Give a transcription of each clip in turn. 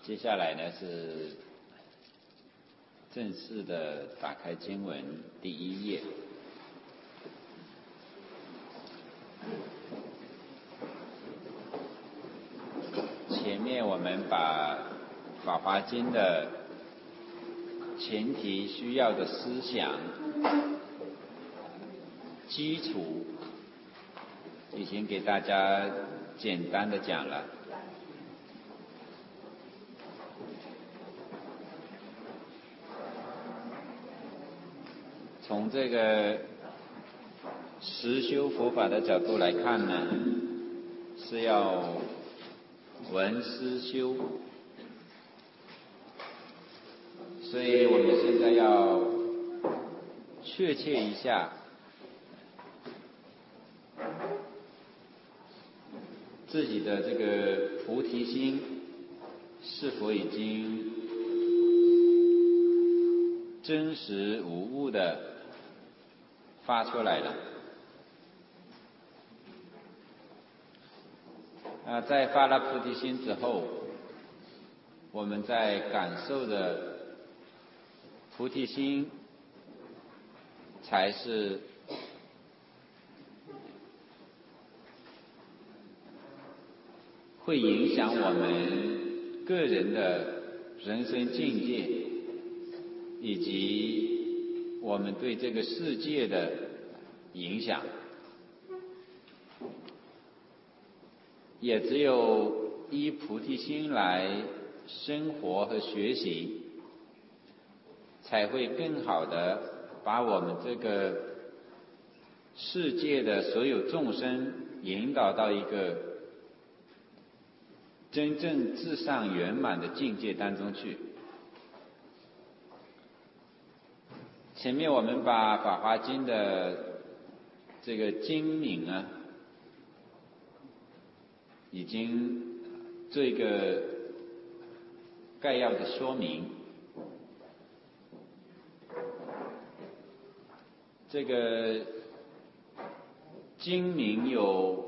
接下来呢是正式的打开经文第一页。前面我们把《法华经》的前提需要的思想、基础已经给大家简单的讲了。从这个实修佛法的角度来看呢，是要闻思修，所以我们现在要确切一下自己的这个菩提心是否已经真实无误的发出来了。在发了菩提心之后，我们在感受的菩提心才是会影响我们个人的人生境界，以及我们对这个世界的影响。也只有依菩提心来生活和学习，才会更好的把我们这个世界的所有众生引导到一个真正至上圆满的境界当中去。前面我们把《法华经》的这个经名已经做一个概要的说明。这个经名有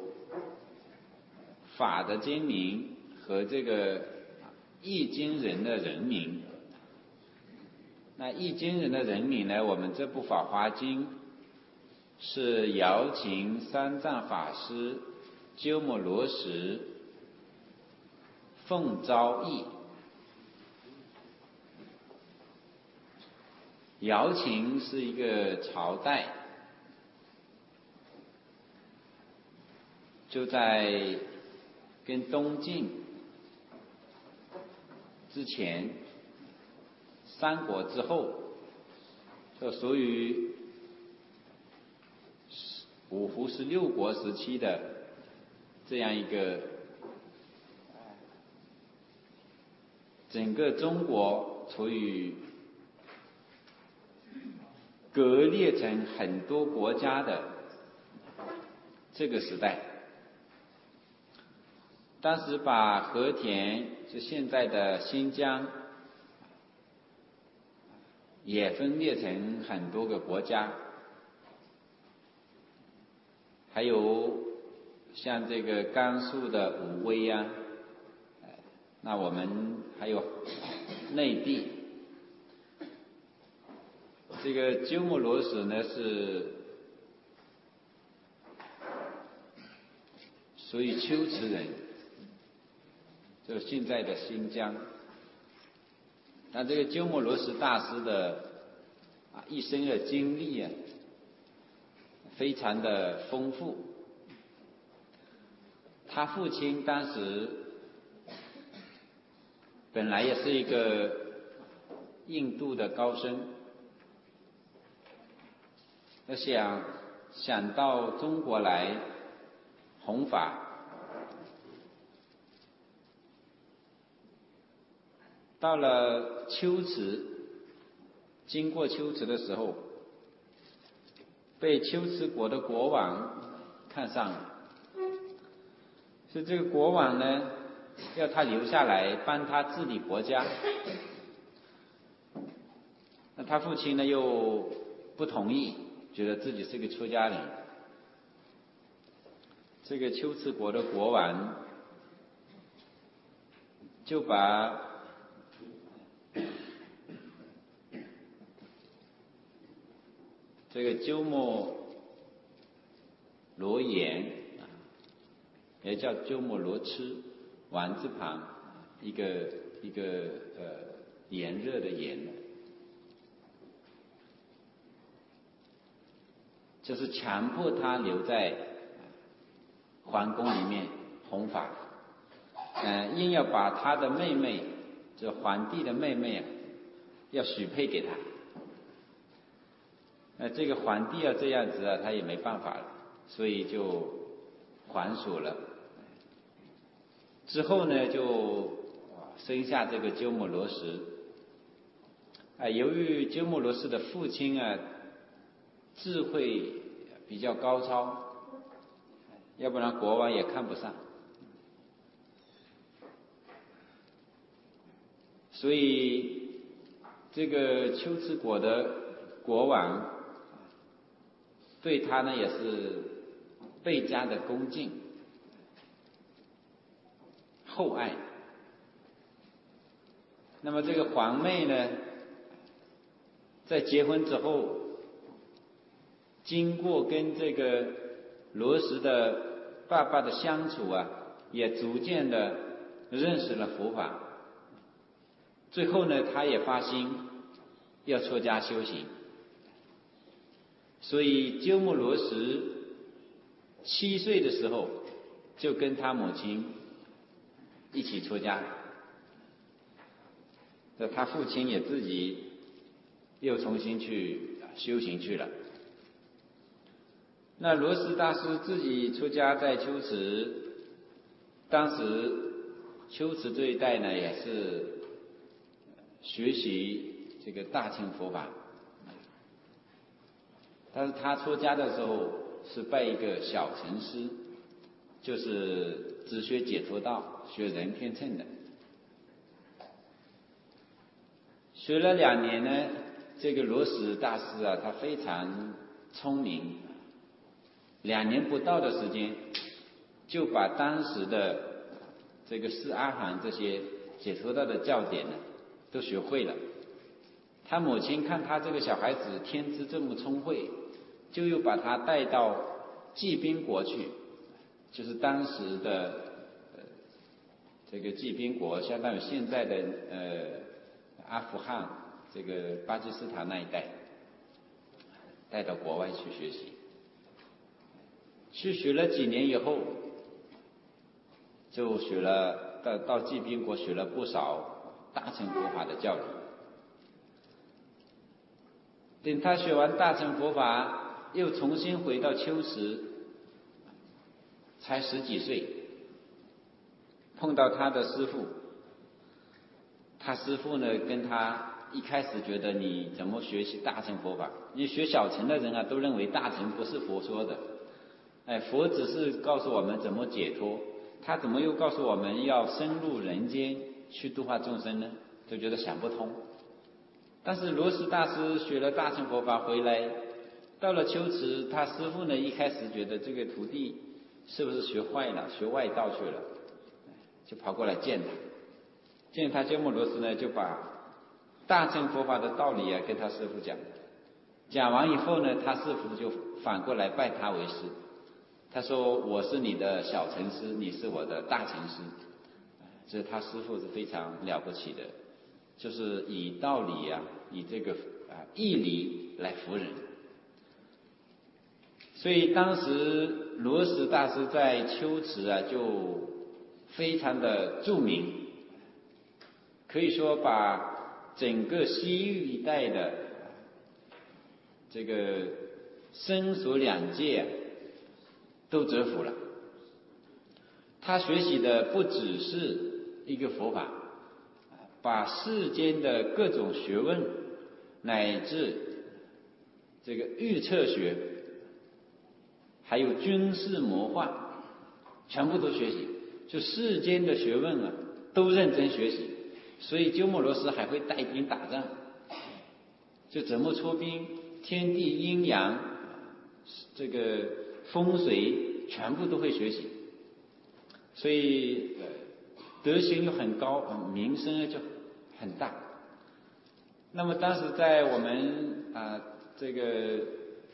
法的经名和这个译经人的人名。那译经人的人名呢，我们这部《法华经》是瑶琴三藏法师鸠摩罗什奉诏译。瑶琴是一个朝代，就在跟东晋之前，三国之后，就属于五胡十六国时期的这样一个整个中国处于割裂成很多国家的这个时代。当时把和田，就现在的新疆，也分裂成很多个国家，还有像这个甘肃的武威那我们还有内地。这个鸠摩罗什呢是属于龟兹人，就是现在的新疆。那这个鸠摩罗什大师的一生的经历非常的丰富。他父亲当时本来也是一个印度的高僧，想到中国来弘法，到了龟兹，经过龟兹的时候，被龟兹国的国王看上了，所以这个国王呢要他留下来帮他治理国家。那他父亲呢又不同意，觉得自己是个出家人。这个龟兹国的国王就把这个鸠摩罗炎也叫鸠摩罗痴，丸字旁一个炎热的炎，就是强迫他留在皇宫里面弘法，硬要把他的妹妹，这皇帝的妹妹要许配给他。这个皇帝要这样子他也没办法了，所以就还俗了。之后呢，就生下这个鸠摩罗什。由于鸠摩罗什的父亲智慧比较高超，要不然国王也看不上，所以这个龟兹国的国王对他呢也是倍加的恭敬厚爱。那么这个皇妹呢，在结婚之后，经过跟这个罗什的爸爸的相处也逐渐的认识了佛法。最后呢，他也发心要出家修行，所以鸠摩罗什7岁的时候就跟他母亲一起出家，他父亲也自己又重新去修行去了。那罗什大师自己出家在龟兹，当时龟兹这一带呢也是学习这个大乘佛法，但是他出家的时候是拜一个小乘师，就是只学解脱道，学人天乘的。学了2年呢，这个罗什大师他非常聪明，2年不到的时间就把当时的这个四阿含这些解脱道的教典呢都学会了。他母亲看他这个小孩子天资这么聪慧，就又把他带到济宾国去，就是当时的这个济宾国，相当于现在的阿富汗这个巴基斯坦那一带，带到国外去学习。去学了几年以后，就学了到济宾国学了不少大乘佛法的教理。等他学完大乘佛法，又重新回到龟兹，才10几岁，碰到他的师父。他师父呢跟他一开始觉得你怎么学习大乘佛法？你学小乘的人都认为大乘不是佛说的，佛只是告诉我们怎么解脱，他怎么又告诉我们要深入人间去度化众生呢？就觉得想不通。但是罗什大师学了大乘佛法回来，到了龟兹，他师父呢一开始觉得这个徒弟是不是学坏了，学外道去了，就跑过来见他。见他鸠摩罗什呢，就把大乘佛法的道理跟他师父讲。讲完以后呢，他师父就反过来拜他为师。他说：“我是你的小乘师，你是我的大乘师。”这他师父是非常了不起的，就是以道理以这个义理来服人。所以当时罗什大师在龟兹就非常的著名，可以说把整个西域一带的这个僧俗两界都折服了。他学习的不只是一个佛法，把世间的各种学问乃至这个预测学还有军事魔幻全部都学习，就世间的学问都认真学习。所以鸠摩罗什还会带兵打仗，就怎么出兵，天地阴阳这个风水全部都会学习，所以德行又很高，名声就很大。那么当时在我们这个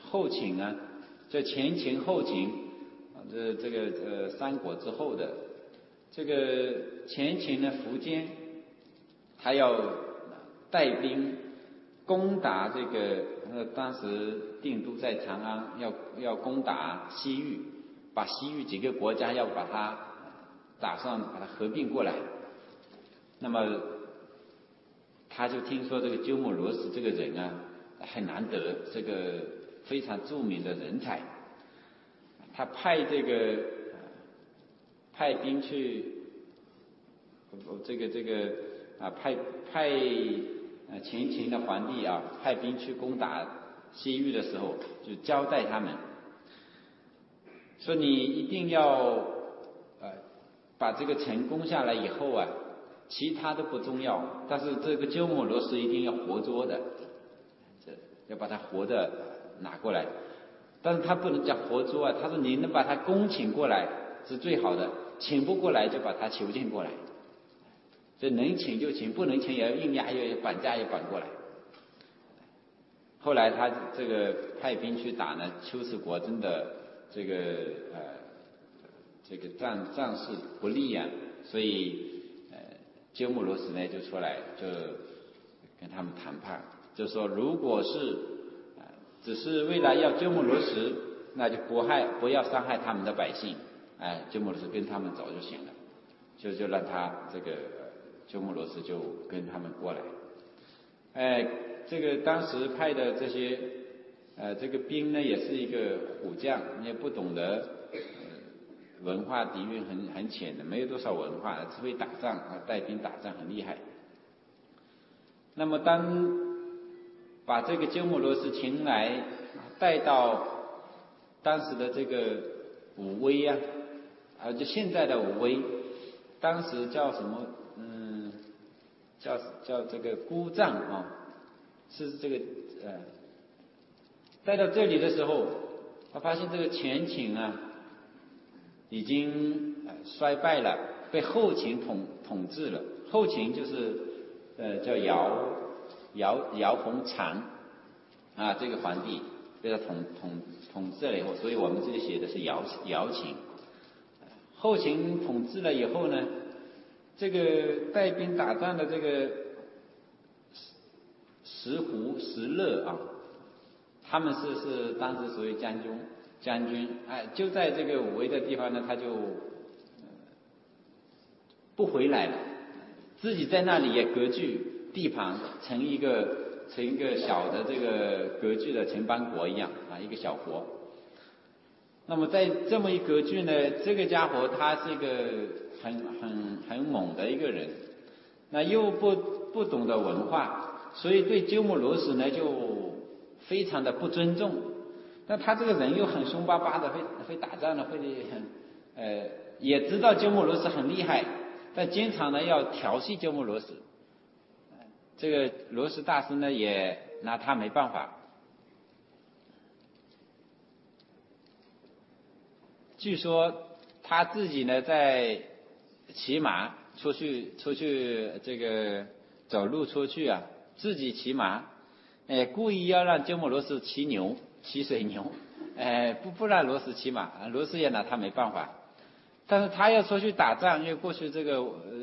后秦啊，这前秦后秦啊，这个三国之后的这个前秦的苻坚，他要带兵攻打这个当时定都在长安，要攻打西域，把西域几个国家要把它打算把它合并过来。那么他就听说这个鸠摩罗什这个人啊很难得，这个非常著名的人才，他派兵去，派前秦的皇帝啊派兵去攻打西域的时候，就交代他们说，你一定要把这个城攻下来以后啊，其他都不重要，但是这个鸠摩罗什一定要活捉的，要把他活的拿过来。但是他不能叫活捉啊，他说你能把他恭请过来是最好的，请不过来就把他囚禁过来。所以能请就请，不能请也要硬压，也绑架也绑过来。后来他这个派兵去打呢，丘氏国真的这个战事不利啊，所以鸠摩罗什呢就出来就跟他们谈判，就说如果是只是为了要鸠摩罗什，那就不要伤害他们的百姓，鸠摩罗什跟他们走就行了，就让他这个鸠摩罗什就跟他们过来。这个当时派的这些这个兵呢，也是一个虎将，也不懂得文化底蕴很浅的，没有多少文化，只会打仗啊，带兵打仗很厉害。那么把这个鸠摩罗什请来，带到当时的这个武威啊，就现在的武威，当时叫什么？叫这个姑臧啊，是这个带到这里的时候，他发现这个前秦啊已经衰败了，被后秦统治了。后秦就是叫姚宏长啊，这个皇帝被他统治了以后，所以我们这里写的是姚秦。后秦统治了以后呢，这个带兵打仗的这个石胡、石勒啊，他们是当时属于将军，就在这个武威的地方呢，他就不回来了，自己在那里也割据地盘，成一个小的这个割据的城邦国一样啊，一个小国。那么在这么一割据呢，这个家伙他是一个很猛的一个人，那又不懂得文化，所以对鸠摩罗什呢就非常的不尊重。那他这个人又很凶巴巴的，会打仗的，也知道鸠摩罗什很厉害，但经常呢要调戏鸠摩罗什。这个罗什大师呢也拿他没办法。据说他自己呢在骑马出去这个走路出去啊，自己骑马，故意要让鸠摩罗什骑水牛，不让罗什骑马，罗什也拿他没办法。但是他要出去打仗，因为过去这个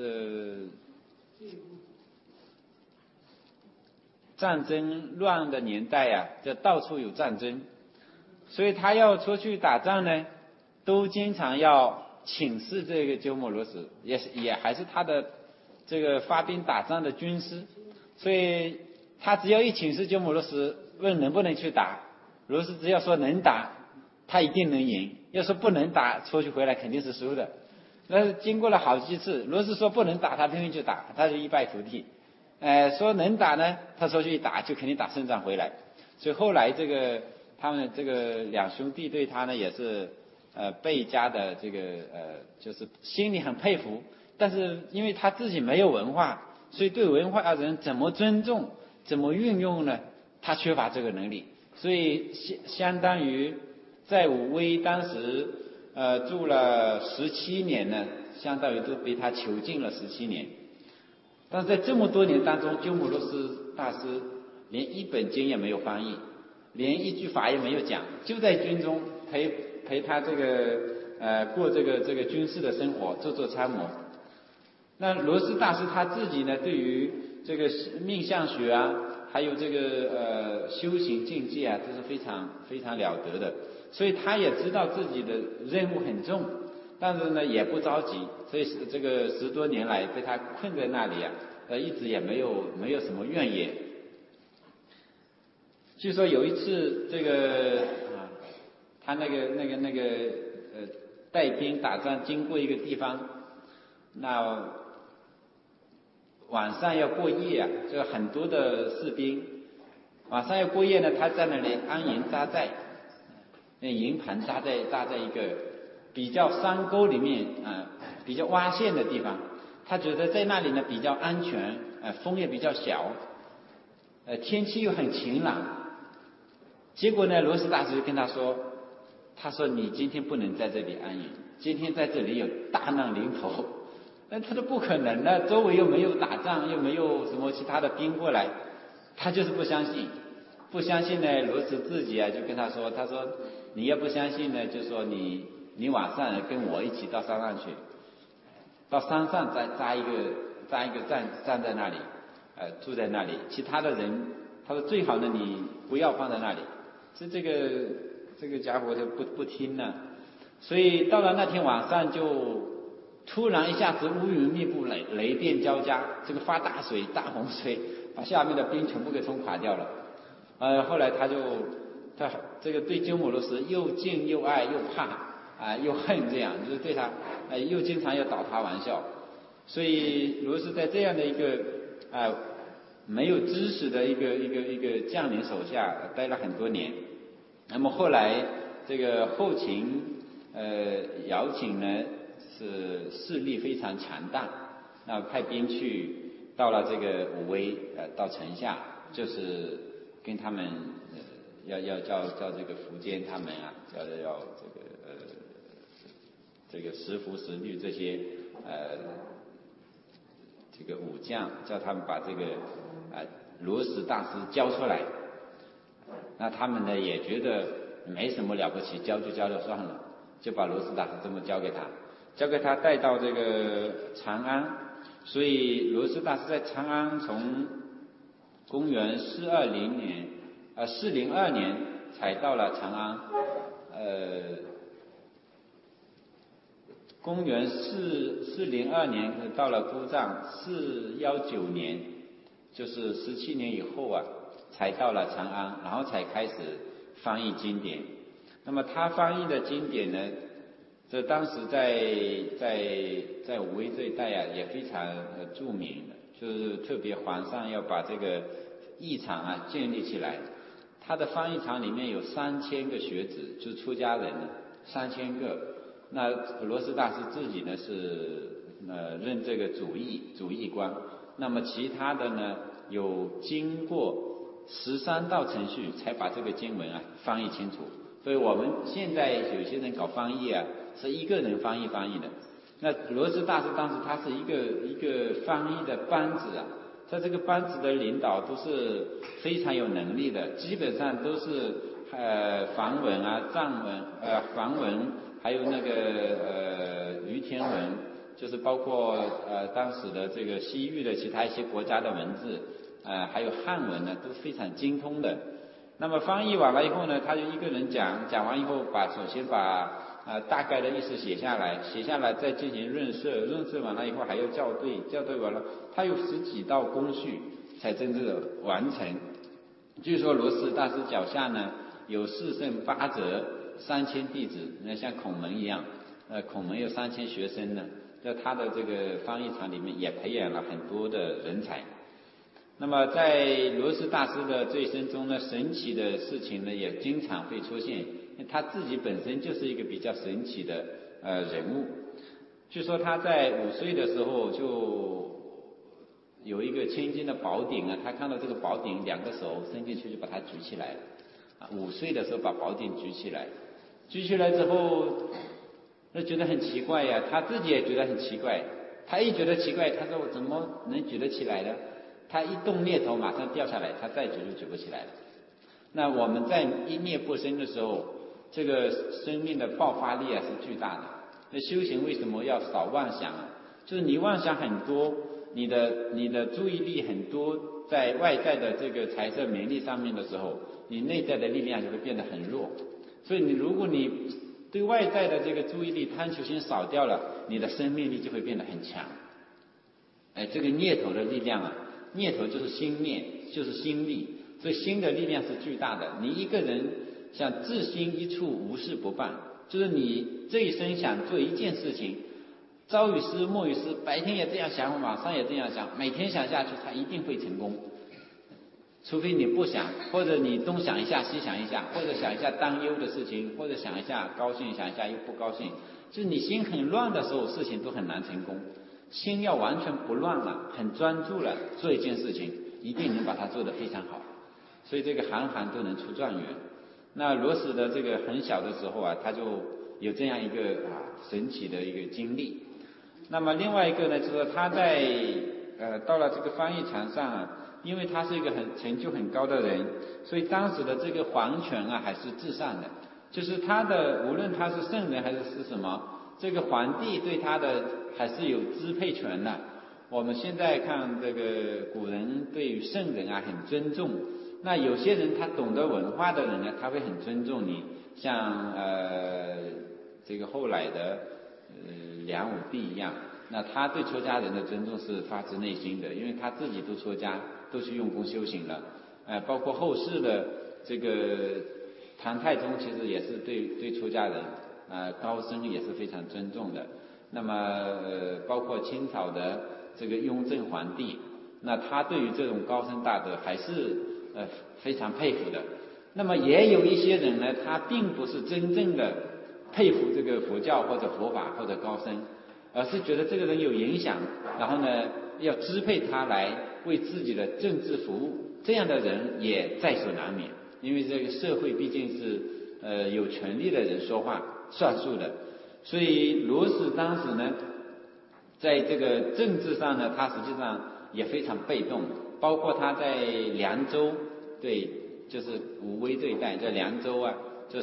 战争乱的年代啊，就到处有战争，所以他要出去打仗呢，都经常要请示这个鸠摩罗什，也还是他的这个发兵打仗的军师，所以他只要一请示鸠摩罗什问能不能去打，罗什只要说能打，他一定能赢；要说不能打，出去回来肯定是输的。那是经过了好几次，罗什说不能打，他拼命去打，他就一败涂地。说能打呢，他说去打就肯定打胜仗回来。所以后来他们这个两兄弟对他呢也是倍加的这个就是心里很佩服，但是因为他自己没有文化，所以对文化人怎么尊重怎么运用呢，他缺乏这个能力，所以相当于在武威当时住了17年呢，相当于都被他囚禁了17年。但是在这么多年当中，鸠摩罗什大师连一本经也没有翻译， 连一句法也没有讲，就在军中陪他这个过这个军事的生活，做参谋。那罗什大师他自己呢，对于这个命相学啊，还有这个修行境界啊，都是非常非常了得的，所以他也知道自己的任务很重，但是呢也不着急，所以这个10多年来被他困在那里啊，一直也没有什么怨言。据说有一次这个他那个带兵打仗经过一个地方，那晚上要过夜啊，就很多的士兵晚上要过夜呢，他在那里安营扎寨，那营盘扎在一个比较山沟里面比较洼陷的地方，他觉得在那里呢比较安全，风也比较小，天气又很晴朗。结果呢，罗什大师就跟他说你今天不能在这里安营，今天在这里有大难临头。但他说不可能的，周围又没有打仗，又没有什么其他的兵过来，他就是不相信。不相信呢，罗什自己就跟他说你要不相信呢，就说你晚上跟我一起到山上去，到山上再扎一个站在那里，住在那里，其他的人他说最好呢你不要放在那里。是这个家伙就不听了，所以到了那天晚上就突然一下子乌云密布，雷电交加，这个发大水大洪水，把下面的兵全部给冲垮掉了。后来他这个对鸠摩罗什又敬又爱又怕又恨，这样就是对他又经常要捣他玩笑。所以罗什在这样的一个没有知识的一个将领手下待了很多年。那么后来这个后秦姚秦呢是势力非常强大，那派兵去到了这个武威到城下，就是跟他们要叫这个苻坚他们要这个石符石律这些这个武将，叫他们把这个罗什大师交出来。那他们呢也觉得没什么了不起，交就交了算了，就把罗什大师这么交给他带到这个长安。所以罗什大师在长安从公元402年才到了长安，公元402年到了姑臧，419年就是17年以后才到了长安，然后才开始翻译经典。那么他翻译的经典呢，这当时在武威这一带也非常著名的，就是特别皇上要把这个译场建立起来，他的翻译场里面有3000个学子，就是出家人3000个。那罗什大师自己呢是任这个主译官，那么其他的呢有经过13道程序才把这个经文翻译清楚。所以我们现在有些人搞翻译是一个人翻译的，那罗什大师当时他是一个翻译的班子他这个班子的领导都是非常有能力的，基本上都是梵文藏文梵文，还有那个于田文，就是包括当时的这个西域的其他一些国家的文字，还有汉文呢，都非常精通的。那么翻译完了以后呢，他就一个人讲完以后，首先把大概的意思写下来再进行润色完了以后还要校对完了，他有10几道工序才真正的完成。据说罗什大师脚下呢有4圣8哲3000弟子，那像孔门一样，孔门有3000学生呢，在他的这个翻译场里面也培养了很多的人才。那么在罗什大师的这一生中呢，神奇的事情呢也经常会出现，他自己本身就是一个比较神奇的人物。据说他在5岁的时候就有一个千斤的宝鼎他看到这个宝鼎2个手伸进去就把它举起来了，5岁的时候把宝鼎举起来之后那觉得很奇怪他自己也觉得很奇怪，他一觉得奇怪，他说我怎么能举得起来呢？他一动念头马上掉下来，他再举就举不起来了。 那我们在一念不生的时候，这个生命的爆发力是巨大的。那修行为什么要少妄想啊？就是你妄想很多，你的注意力很多在外在的这个财色名利上面的时候，你内在的力量就会变得很弱。所以如果你对外在的这个注意力贪求心少掉了，你的生命力就会变得很强。这个念头的力量啊，念头就是心念，就是心力，所以心的力量是巨大的。你一个人想至心一处，无事不办，就是你这一生想做一件事情，朝与思暮与思，白天也这样想，晚上也这样想，每天想下去，它一定会成功。除非你不想，或者你东想一下西想一下，或者想一下担忧的事情，或者想一下高兴，想一下又不高兴，就是你心很乱的时候，事情都很难成功。心要完全不乱了，很专注了，做一件事情一定能把它做得非常好。所以这个行行都能出状元。那罗什的这个很小的时候啊，他就有这样一个神奇的一个经历。那么另外一个呢，就是说他在到了这个翻译船上啊，因为他是一个成就很高的人，所以当时的这个皇权啊还是至上的，就是他的无论他是圣人还是什么，这个皇帝对他的还是有支配权的。我们现在看这个古人对于圣人啊很尊重，那有些人他懂得文化的人呢，他会很尊重你，像这个后来的梁武帝一样，那他对出家人的尊重是发自内心的，因为他自己都出家，都是用功修行了。包括后世的这个唐太宗，其实也是对出家人高僧也是非常尊重的。那么包括清朝的这个雍正皇帝，那他对于这种高僧大德还是非常佩服的。那么也有一些人呢，他并不是真正的佩服这个佛教或者佛法或者高僧，而是觉得这个人有影响，然后呢要支配他来为自己的政治服务，这样的人也在所难免。因为这个社会毕竟是有权力的人说话算数的，所以罗什当时呢，在这个政治上呢，他实际上也非常被动，包括他在凉州，对，就是武威这一带，在凉州啊，这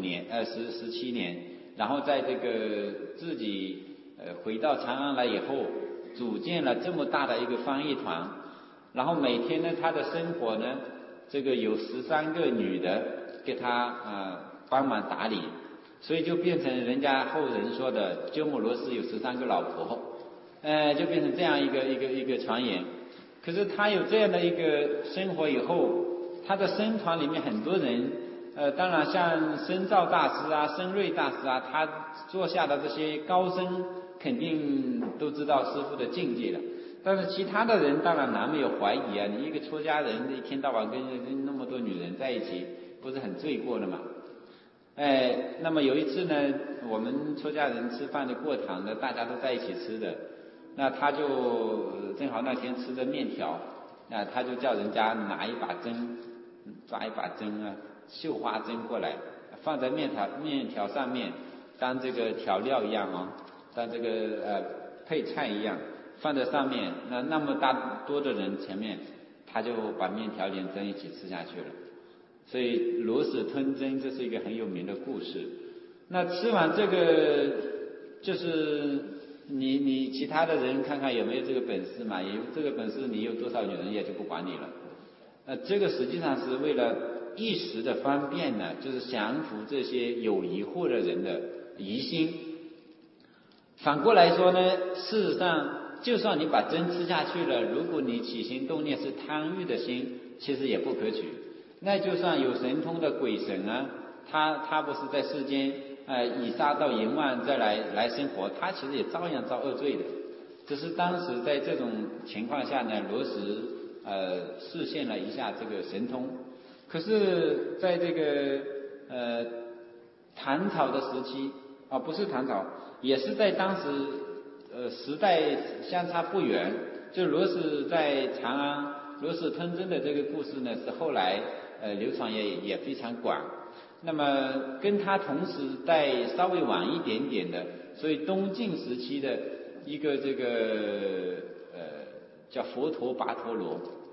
17年，然后在这个自己回到长安来以后，组建了这么大的一个翻译团，然后每天呢，他的生活呢，这个有13个女的给他帮忙打理，所以就变成人家后人说的鸠摩罗什有13个老婆，就变成这样一个传言。可是他有这样的一个生活以后，他的僧团里面很多人，当然像僧肇大师啊、僧瑞大师啊，他座下的这些高僧肯定都知道师父的境界了。但是其他的人当然难免有怀疑啊，你一个出家人一天到晚跟那么多女人在一起，不是很罪过的嘛？那么有一次呢，我们出家人吃饭的过堂的，大家都在一起吃的，那他就正好那天吃的面条，那他就叫人家拿一把针，抓一把针啊，绣花针过来，放在面条上面，当这个调料一样啊，当这个配菜一样放在上面，那么多的人前面，他就把面条连针一起吃下去了。所以罗什吞针，这是一个很有名的故事。那吃完这个，就是你其他的人看看有没有这个本事嘛？有这个本事，你有多少女人也就不管你了。这个实际上是为了一时的方便呢，就是降服这些有疑惑的人的疑心。反过来说呢，事实上就算你把针吃下去了，如果你起心动念是贪欲的心，其实也不可取。那就算有神通的鬼神啊，他不是在世间以杀盗淫妄再来生活，他其实也照样造恶罪的。只是当时在这种情况下呢，罗什示现了一下这个神通。可是在这个唐朝的时期不是唐朝，也是在当时时代相差不远，就罗什在长安罗什吞针的这个故事呢，是后来流传也非常广。那么跟他同时代稍微晚一点点的，所以东晋时期的一个这个叫佛陀跋陀罗，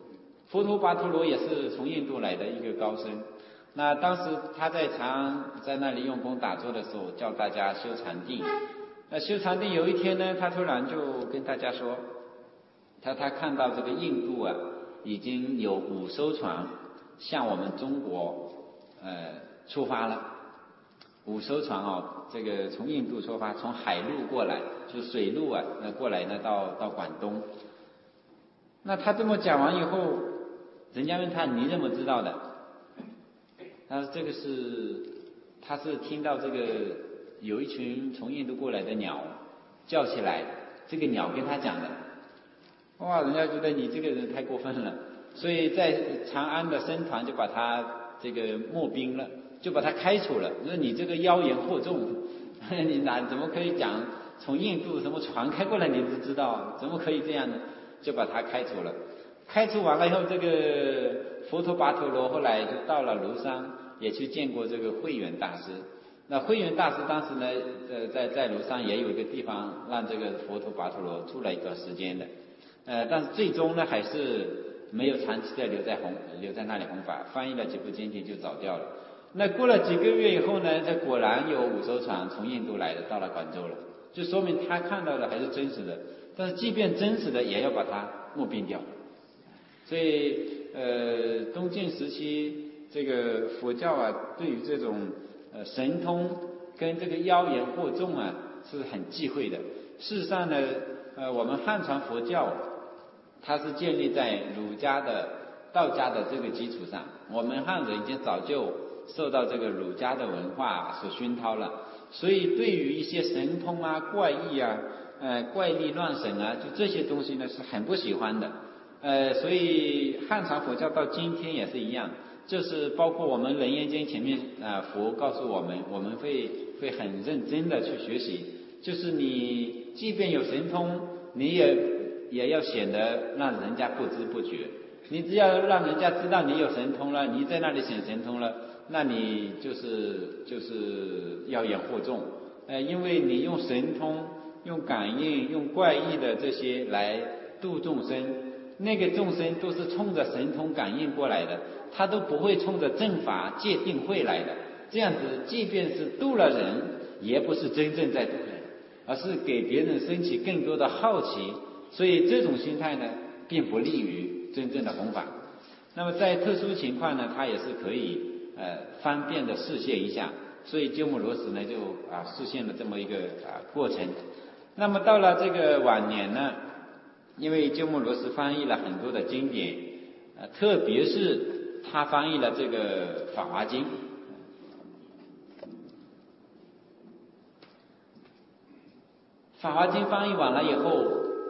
佛陀跋陀罗也是从印度来的一个高僧。那当时他在长安在那里用功打坐的时候，教大家修禅定。那修禅定有一天呢，他突然就跟大家说，他看到这个印度啊，已经有5艘船向我们中国出发了。5艘船这个从印度出发，从海路过来，就水路啊，过来呢到广东。那他这么讲完以后，人家问他你怎么知道的？他说这个他是听到这个有一群从印度过来的鸟叫起来，这个鸟跟他讲的。哇，人家觉得你这个人太过分了，所以在长安的僧团就把他这个没兵了，就把他开除了，说你这个妖言惑众，你怎么可以讲从印度什么船开过来你都知道，怎么可以这样呢？就把他开除了。开除完了以后，这个佛陀跋陀罗后来就到了庐山，也去见过这个慧远大师。那慧远大师当时呢，在庐山也有一个地方让这个佛陀跋陀罗住了一段时间的，但是最终呢还是没有长期的留在那里弘法，翻译了几部经典就走掉了。那过了几个月以后呢，这果然有5艘船从印度来的到了广州了，就说明他看到的还是真实的。但是即便真实的，也要把它没并掉。所以东晋时期这个佛教啊，对于这种神通跟这个妖言惑众啊是很忌讳的。事实上呢，我们汉传佛教它是建立在儒家的道家的这个基础上，我们汉人已经早就受到这个儒家的文化所熏陶了，所以对于一些神通啊、怪异啊、怪力乱神啊，就这些东西呢是很不喜欢的。所以汉传佛教到今天也是一样，就是包括我们楞严经前面佛告诉我们，我们会很认真的去学习，就是你即便有神通，你也要显得让人家不知不觉。你只要让人家知道你有神通了，你在那里显神通了，那你就是妖言惑众。因为你用神通、用感应、用怪异的这些来度众生，那个众生都是冲着神通感应过来的，他都不会冲着正法戒定慧来的。这样子，即便是度了人，也不是真正在度人，而是给别人升起更多的好奇。所以这种心态呢，并不利于真正的弘法。那么在特殊情况呢，他也是可以方便的示现一下。所以鸠摩罗什呢就示现了这么一个过程。那么到了这个晚年呢，因为鸠摩罗什翻译了很多的经典，特别是他翻译了这个《法华经》。《法华经》翻译完了以后，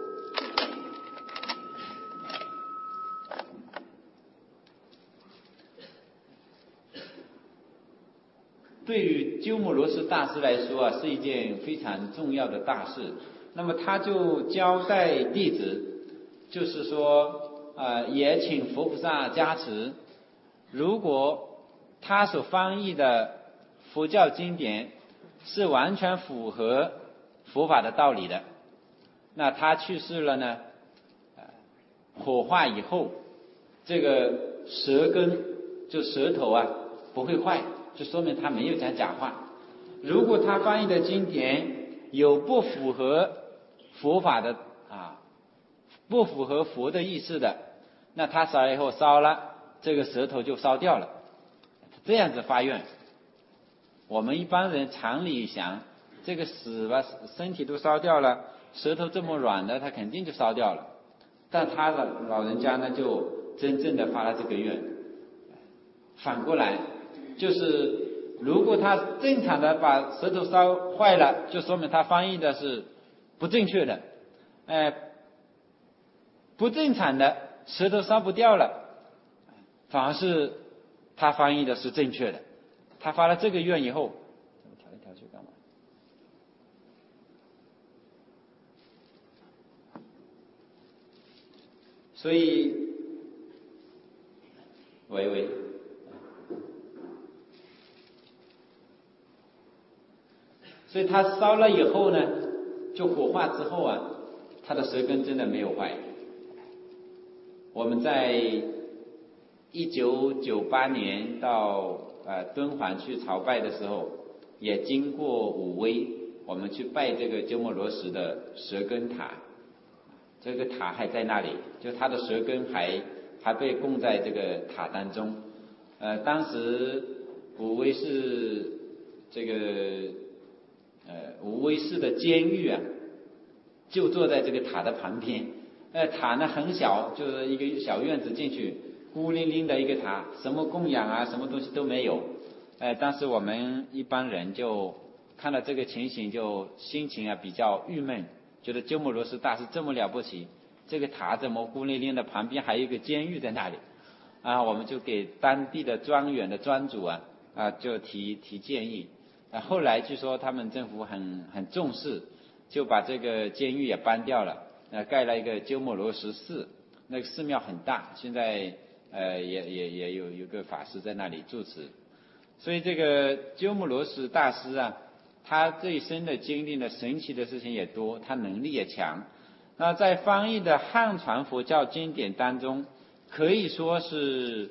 对于鸠摩罗什大师来说是一件非常重要的大事。那么他就交代弟子，就是说也请佛菩萨加持，如果他所翻译的佛教经典是完全符合佛法的道理的，那他去世了呢，火化以后，这个舌根就舌头不会坏，就说明他没有讲假话。如果他翻译的经典有不符合佛法的不符合佛的意思的，那他烧了以后烧了，这个舌头就烧掉了，这样子发愿。我们一般人常理想，这个死吧，身体都烧掉了，舌头这么软的，他肯定就烧掉了。但他的老人家呢，就真正的发了这个愿。反过来，就是如果他正常的把舌头烧坏了，就说明他翻译的是不正确的。不正常的舌头烧不掉了，反而是他翻译的是正确的。他发了这个愿以后，调来调去干嘛？所以，喂，所以他烧了以后呢，就火化之后他的舌根真的没有坏。我们在 1998年到敦煌去朝拜的时候，也经过武威，我们去拜这个鸠摩罗什的舌根塔，这个塔还在那里，就它的舌根还被供在这个塔当中。当时武威市这个武威市的监狱啊，就坐在这个塔的旁边。塔呢很小，就是一个小院子进去，孤零零的一个塔，什么供养啊，什么东西都没有。当时我们一帮人就看到这个情形，就心情啊比较郁闷，觉得鸠摩罗什大师这么了不起，这个塔这么孤零零的，旁边还有一个监狱在那里啊。我们就给当地的庄园的庄主就提建议。后来据说他们政府很重视，就把这个监狱也搬掉了，盖了一个鸠摩罗什寺。那个寺庙很大，现在也有个法师在那里住持。所以这个鸠摩罗什大师啊，他这一生的经历呢，神奇的事情也多，他能力也强。那在翻译的汉传佛教经典当中，可以说是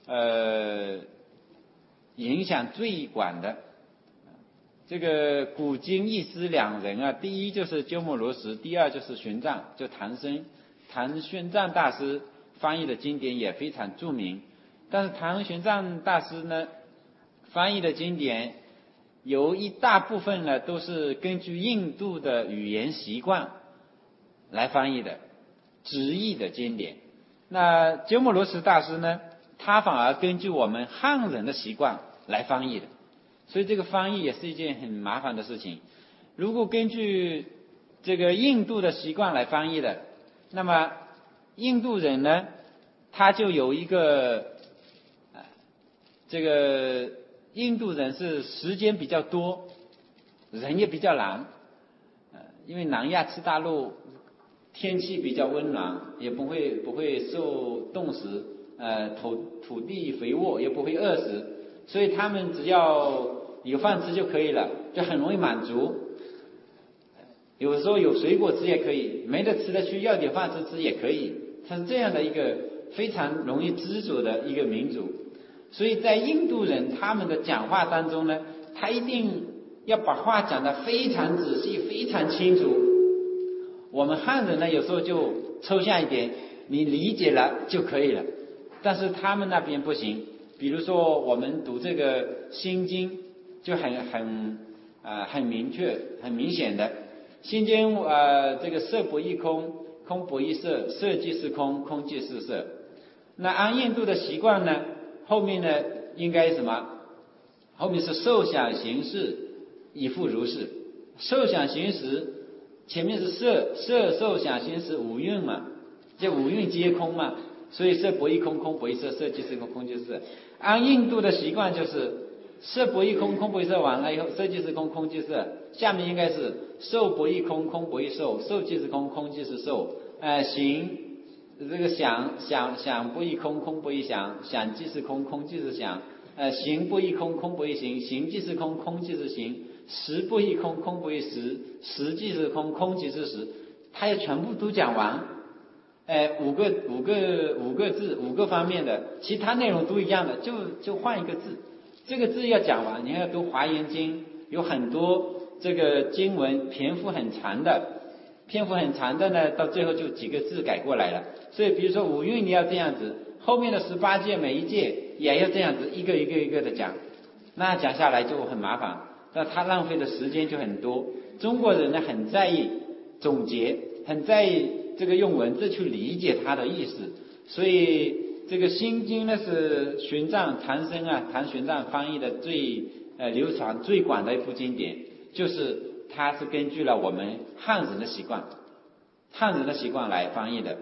影响最广的。这个古今一师两人啊，第一就是鸠摩罗什，第二就是玄奘，就唐玄奘大师翻译的经典也非常著名。但是唐玄奘大师呢，翻译的经典有一大部分呢都是根据印度的语言习惯来翻译的直译的经典。那鸠摩罗什大师呢，他反而根据我们汉人的习惯来翻译的。所以这个翻译也是一件很麻烦的事情。如果根据这个印度的习惯来翻译的，那么印度人呢，他就有一个这个印度人是时间比较多，人也比较懒，因为南亚次大陆天气比较温暖，也不会受冻死，土地肥沃，也不会饿死，所以他们只要有饭吃就可以了，就很容易满足。有时候有水果吃也可以，没得吃的去要点饭吃也可以。他是这样的一个非常容易知足的一个民族。所以在印度人他们的讲话当中呢，他一定要把话讲得非常仔细，非常清楚。我们汉人呢，有时候就抽象一点，你理解了就可以了。但是他们那边不行。比如说我们读这个心经，就很明确、很明显的。心经这个色不异空，空不异色，色即是空，空即是色。那按印度的习惯呢，后面呢应该什么？后面是受想行识亦复如是。受想行识前面是色受想行识五蕴嘛，这五蕴皆空嘛，所以色不异空，空不异色，色即是空，空即是色。按印度的习惯就是色不异空，空不异色，完了以后色即是空，空即是色。下面应该是受不异空，空不异受，受即是空，空即是受。行这个想不异空，空不异想，想即是空，空即是想。行不异空，空不异行，行即是空，空即是行。识不异空，空不异识，识即是空，空即是识。他要全部都讲完。五个字，5个方面的，其他内容都一样的，就换一个字。这个字要讲完，你要读华严经，有很多这个经文篇幅很长的呢，到最后就几个字改过来了。所以比如说五蕴你要这样子，后面的18戒每一戒也要这样子一个的讲，那讲下来就很麻烦，那他浪费的时间就很多。中国人呢很在意总结，很在意这个用文字去理解它的意思，所以这个心经呢是玄奘唐玄奘翻译的最流传最广的一部经典，就是它是根据了我们汉人的习惯来翻译的。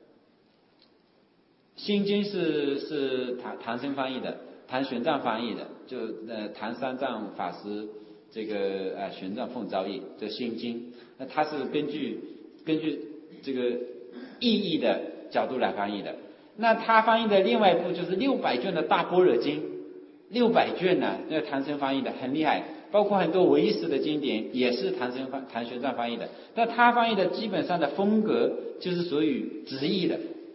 心经是唐僧翻译的，唐玄奘翻译的，就唐三藏法师这个玄奘奉诏译这心经，那它是根据这个意义的角度来翻译的。那他翻译的另外一部就是600卷的大般若经，600卷呢，那唐僧翻译的很厉害，包括很多唯识的经典也是唐玄奘翻译的。但他翻译的基本上的风格就是属于直译的，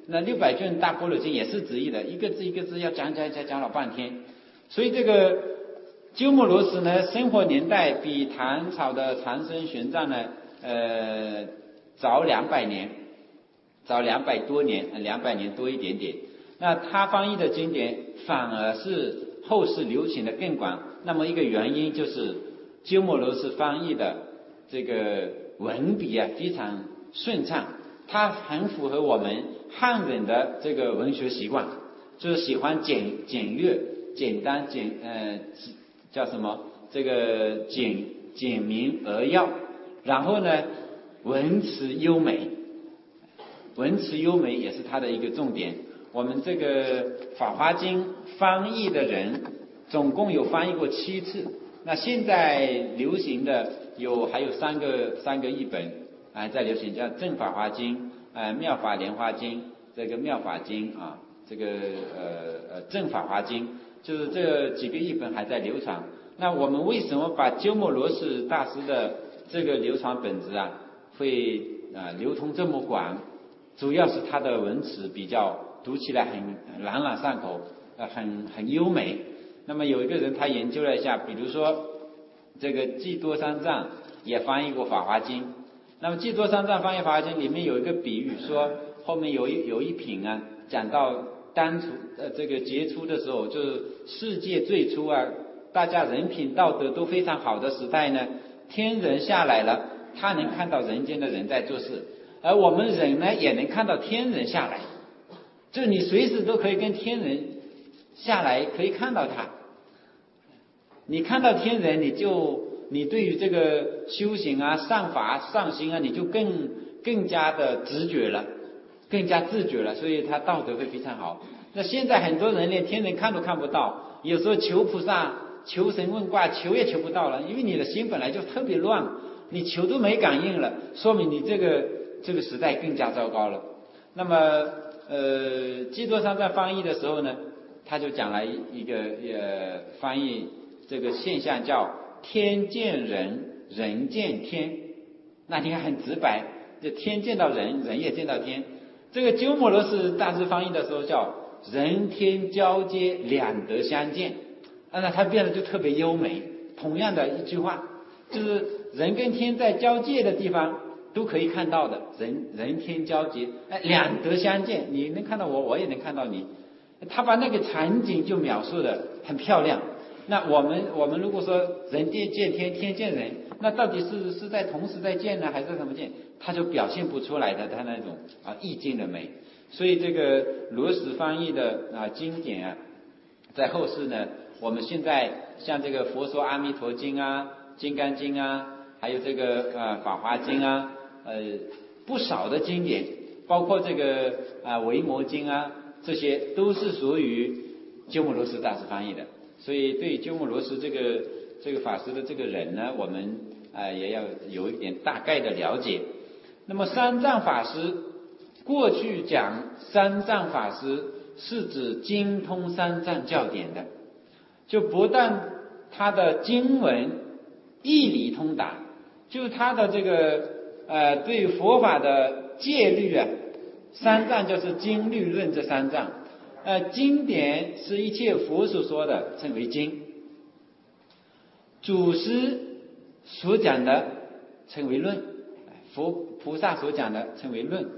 那600卷大般若经也是直译的，一个字一个字要讲了半天。所以这个鸠摩罗什呢，生活年代比唐朝的长生玄奘呢，早200年，早200多年，200年多一点点。那他翻译的经典反而是后世流行的更广。那么一个原因就是鸠摩罗什翻译的这个文笔啊非常顺畅，它很符合我们汉人的这个文学习惯，就是喜欢简略、简单、叫什么？这个简明扼要，然后呢，文辞优美，文辞优美也是它的一个重点。我们这个《法华经》翻译的人总共有翻译过7次，那现在流行的还有三个译本在流行，叫《正法华经》、妙法莲华经、这个妙法经啊，这个正法华经，就是这几个译本还在流传。那我们为什么把鸠摩罗什大师的这个流传本子会流通这么广？主要是他的文词比较读起来很朗朗上口，很优美。那么有一个人他研究了一下，比如说这个济多三藏也翻译过《法华经》，那么济多三藏翻译《法华经》里面有一个比喻，说后面有一品讲到这个杰出的时候，就是世界最初大家人品道德都非常好的时代呢，天人下来了，他能看到人间的人在做事，而我们人呢也能看到天人下来，就你随时都可以跟天人下来，可以看到他。你看到天人，你对于这个修行上法上心你就更加的直觉了，更加自觉了，所以他道德会非常好。那现在很多人连天人看都看不到，有时候求菩萨求神问卦求也求不到了，因为你的心本来就特别乱，你求都没感应了，说明你这个时代更加糟糕了。那么济多三藏翻译的时候呢，他就讲了一个翻译这个现象叫天见人，人见天。那你看很直白，就天见到人，人也见到天。这个鸠摩罗什大师翻译的时候叫人天交接，两得相见。那它变得就特别优美。同样的一句话，就是人跟天在交界的地方都可以看到的，人天交接，两得相见，你能看到我，我也能看到你。他把那个场景就描述的很漂亮。那我们如果说人见天，天见人，那到底是在同时在见呢，还是什么见？他就表现不出来的他那种意境的美。所以这个罗什翻译的经典在后世呢，我们现在像这个《佛说阿弥陀经》金刚经》还有这个法华经》不少的经典，包括这个维摩经这些都是属于鸠摩罗什大师翻译的。所以对鸠摩罗什这个法师的这个人呢，我们也要有一点大概的了解。那么三藏法师，过去讲三藏法师是指精通三藏教典的，就不但他的经文义理通达，就他的这个对佛法的戒律三藏就是经律论这三藏。经典是一切佛所说的称为经，祖师所讲的称为论，菩萨所讲的称为论，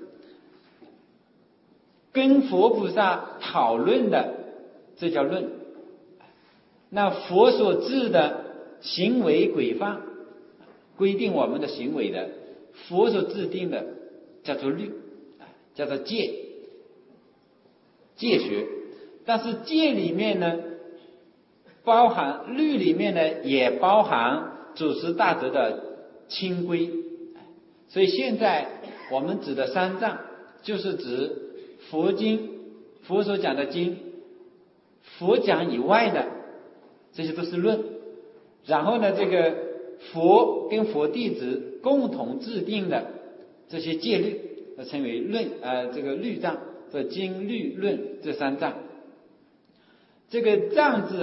跟佛菩萨讨论的这叫论。那佛所制的行为规范，规定我们的行为的，佛所制定的叫做律，叫做戒学。但是戒里面呢，包含律里面呢，也包含祖师大德的清规。所以现在我们指的三藏，就是指佛经，佛所讲的经，佛讲以外的这些都是论。然后呢，这个佛跟佛弟子共同制定的这些戒律称为论，这个律藏，这经律论这三藏。这个藏字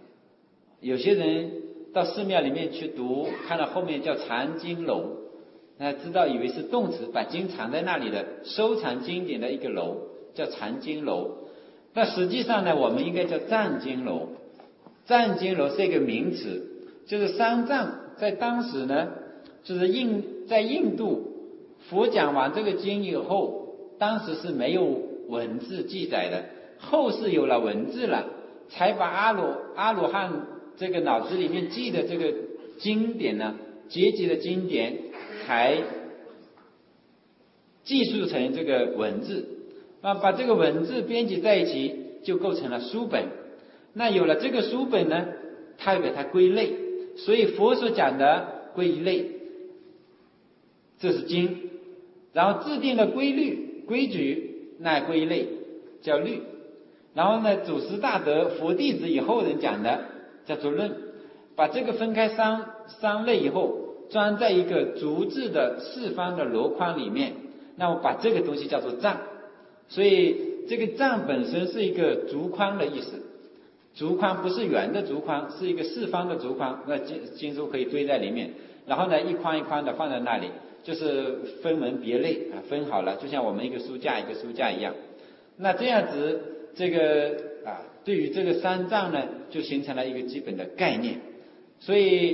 有些人到寺庙里面去读，看到后面叫藏经楼， 那知道以为是动词，把经藏在那里的，收藏经典的一个楼叫藏经楼。那实际上呢，我们应该叫藏经楼。藏经楼是一个名词，就是三藏在当时呢，就是在印度佛讲完这个经以后，当时是没有文字记载的，后世有了文字了，才把阿罗汉这个脑子里面记的这个经典呢，结集的经典才记述成这个文字，把这个文字编辑在一起，就构成了书本。那有了这个书本呢，它给它归类，所以佛所讲的归一类，这是经。然后制定了规律规矩，那归一类叫律。然后呢，祖师大德佛弟子以后人讲的叫做论。把这个分开三类以后，装在一个竹制的四方的箩筐里面，那么把这个东西叫做藏。所以这个藏本身是一个竹筐的意思，竹筐不是圆的竹筐，是一个四方的竹筐，那经书可以堆在里面，然后呢一筐一筐的放在那里，就是分门别类啊，分好了，就像我们一个书架一个书架一样。那这样子这个对于这个三藏呢，就形成了一个基本的概念。所以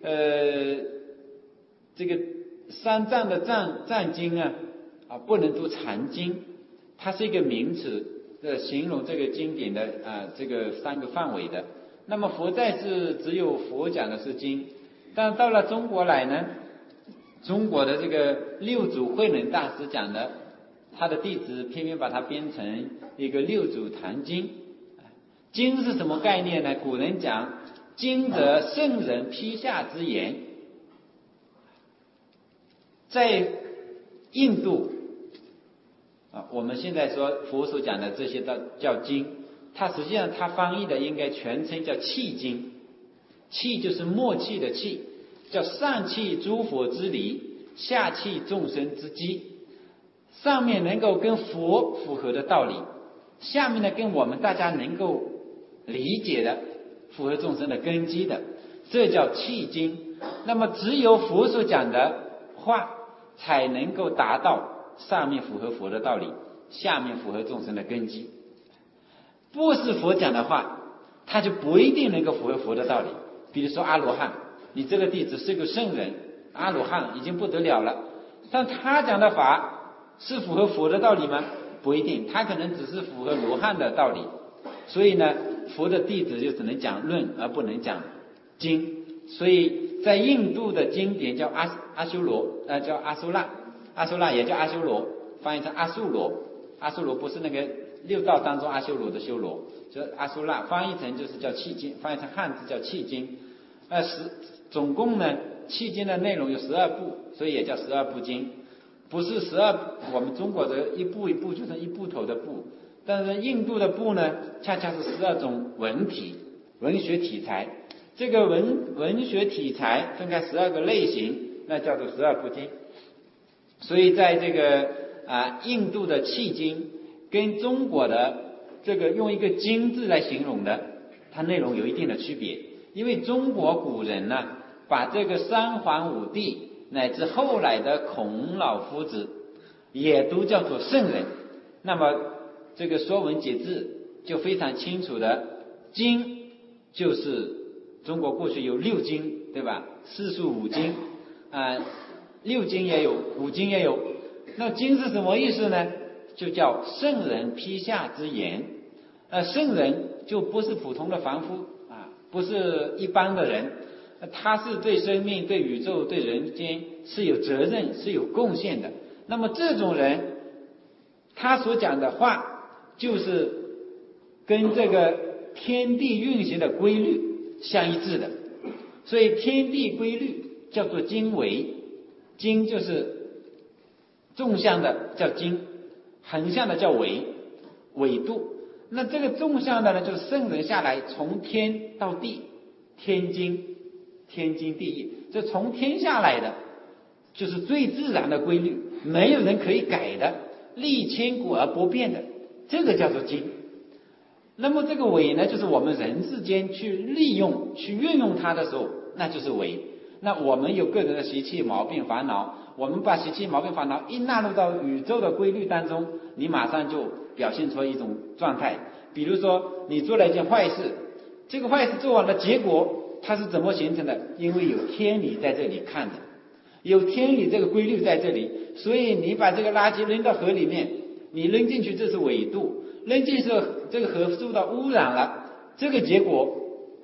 这个三藏的藏经不能读藏经，它是一个名词形容这个经典的这个三个范围的。那么佛在是只有佛讲的是经，但到了中国来呢，中国的这个六祖慧能大师讲的，他的弟子偏偏把它编成一个六祖坛经。经是什么概念呢？古人讲经则圣人批下之言。在印度我们现在说佛所讲的这些叫经，它实际上它翻译的应该全称叫契经。契就是默契的契，叫上契诸佛之理，下契众生之机。上面能够跟佛符合的道理，下面呢跟我们大家能够理解的符合众生的根基的，这叫契经。那么只有佛所讲的话才能够达到上面符合佛的道理，下面符合众生的根基。不是佛讲的话，他就不一定能够符合佛的道理。比如说阿罗汉，你这个弟子是个圣人，阿罗汉已经不得了了，但他讲的法是符合佛的道理吗？不一定，他可能只是符合罗汉的道理。所以呢，佛的弟子就只能讲论而不能讲经。所以在印度的经典叫阿修罗，叫阿修那，阿修那也叫阿修罗，翻译成阿修罗。阿修罗不是那个六道当中阿修罗的修罗，就是阿修那，翻译成就是叫契经，翻译成汉字叫契经。总共呢，契经的内容有12部，所以也叫12部经。不是我们中国的一部一部就是一部头的部，但是印度的部呢，恰恰是12种文学题材。这个文学题材分开12个类型，那叫做12部经。所以在这个印度的契经跟中国的这个用一个经字来形容的，它内容有一定的区别。因为中国古人呢，把这个三皇五帝乃至后来的孔老夫子也都叫做圣人，那么这个说文解字就非常清楚的，经就是中国过去有6经，对吧？四书五经6经也有，5经也有。那经是什么意思呢？就叫圣人批下之言。圣人就不是普通的凡夫不是一般的人，他是对生命、对宇宙、对人间是有责任、是有贡献的。那么这种人，他所讲的话就是跟这个天地运行的规律相一致的。所以天地规律叫做经纬，经就是纵向的叫经，横向的叫纬度。那这个纵向的呢，就是圣人下来从天到地，天经地义，这从天下来的就是最自然的规律，没有人可以改的，历千古而不变的，这个叫做经。那么这个纬呢，就是我们人世间去利用去运用它的时候，那就是纬。那我们有个人的习气毛病烦恼， 我们把习气、毛病、烦恼一纳入到宇宙的规律当中，你马上就表现出一种状态。比如说你做了一件坏事，这个坏事做完了，结果它是怎么形成的？因为有天理在这里看着，有天理这个规律在这里，所以你把这个垃圾扔到河里面，你扔进去这是纬度，扔进去这个河受到污染了，这个结果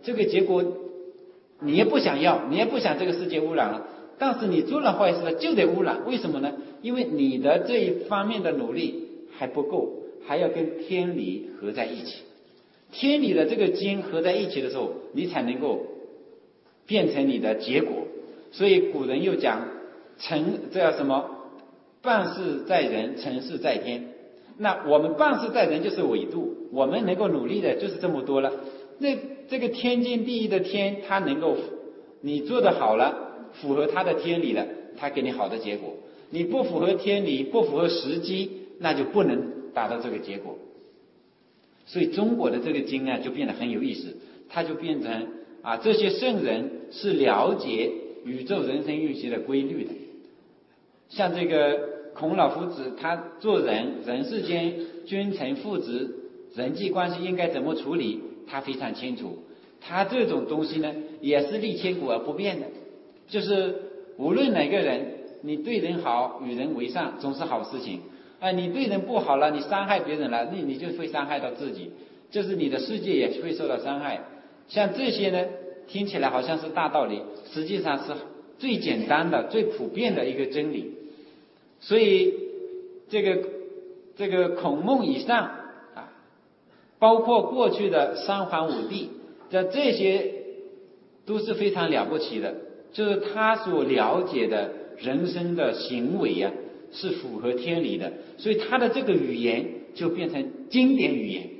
你也不想要，你也不想这个世界污染了，但是你做了坏事了就得污染，为什么呢？因为你的这一方面的努力还不够，还要跟天理合在一起。天理的这个经合在一起的时候，你才能够变成你的结果。所以古人又讲这叫什么？办事在人，成事在天。那我们办事在人就是纬度，我们能够努力的就是这么多了。那这个天经地义的天，它能够你做得好了，符合它的天理了，它给你好的结果。你不符合天理，不符合时机，那就不能达到这个结果。所以中国的这个经啊，就变得很有意思，它就变成这些圣人是了解宇宙人生运行的规律的。像这个孔老夫子，他做人世间君臣父子人际关系应该怎么处理，他非常清楚。他这种东西呢，也是历千古而不变的，就是无论哪个人，你对人好，与人为善，总是好事情。你对人不好了，你伤害别人了，你就会伤害到自己，就是你的世界也会受到伤害。像这些呢，听起来好像是大道理，实际上是最简单的、最普遍的一个真理。所以这个孔孟以上包括过去的三皇五帝，这些都是非常了不起的，就是他所了解的人生的行为是符合天理的，所以他的这个语言就变成经典语言，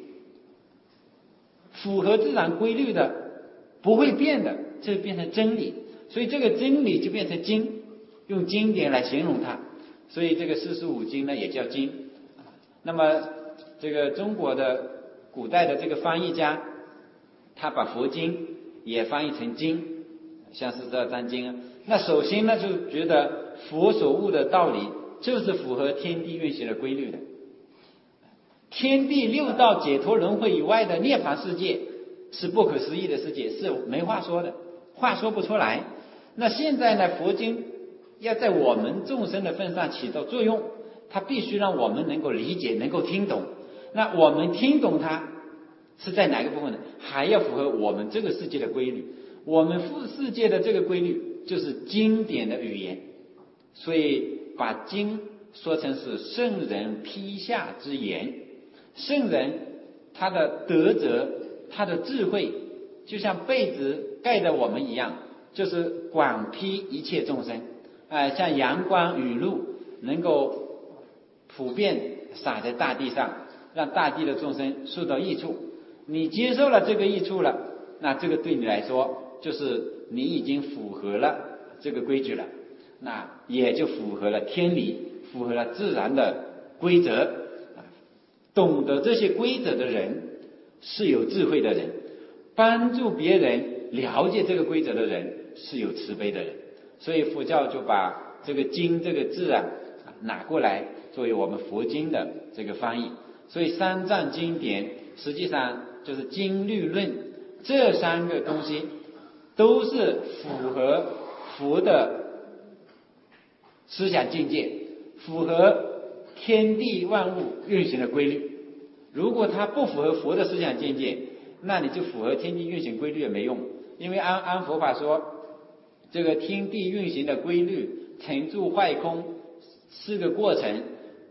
符合自然规律的，不会变的，这变成真理。所以这个真理就变成经，用经典来形容它。所以这个45经呢也叫经。那么这个中国的古代的这个翻译家，他把佛经也翻译成经，像42章经那首先呢就觉得佛所悟的道理就是符合天地运行的规律的。天地六道解脱轮回以外的涅槃世界是不可思议的世界，是没话说的，话说不出来。那现在呢，佛经要在我们众生的份上起到作用，它必须让我们能够理解，能够听懂。那我们听懂它是在哪个部分呢？还要符合我们这个世界的规律。我们世界的这个规律就是经典的语言，所以把经说成是圣人批下之言。圣人他的德泽，他的智慧，就像被子盖着我们一样，就是广披一切众生。像阳光雨露能够普遍洒在大地上，让大地的众生受到益处。你接受了这个益处了，那这个对你来说就是你已经符合了这个规矩了，那也就符合了天理，符合了自然的规则。懂得这些规则的人是有智慧的人，帮助别人了解这个规则的人是有慈悲的人。所以佛教就把这个经这个字拿过来作为我们佛经的这个翻译。所以三藏经典实际上就是经律论，这三个东西都是符合佛的思想境界，符合天地万物运行的规律。如果它不符合佛的思想境界，那你就符合天地运行规律也没用。因为按佛法说，这个天地运行的规律，成住坏空是个过程，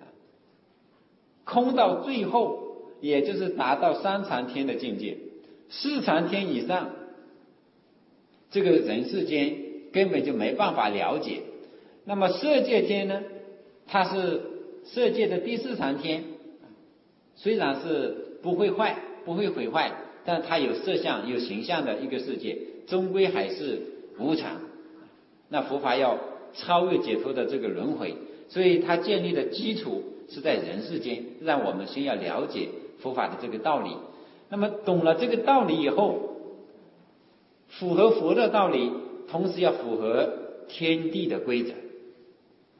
空到最后也就是达到三禅天的境界。四禅天以上，这个人世间根本就没办法了解。那么色界天呢，它是色界的第四禅天，虽然是不会坏不会毁坏，但它有色相有形象的一个世界，终归还是无常。那佛法要超越解脱的这个轮回，所以它建立的基础是在人世间，让我们先要了解佛法的这个道理。那么懂了这个道理以后，符合佛的道理，同时要符合天地的规则。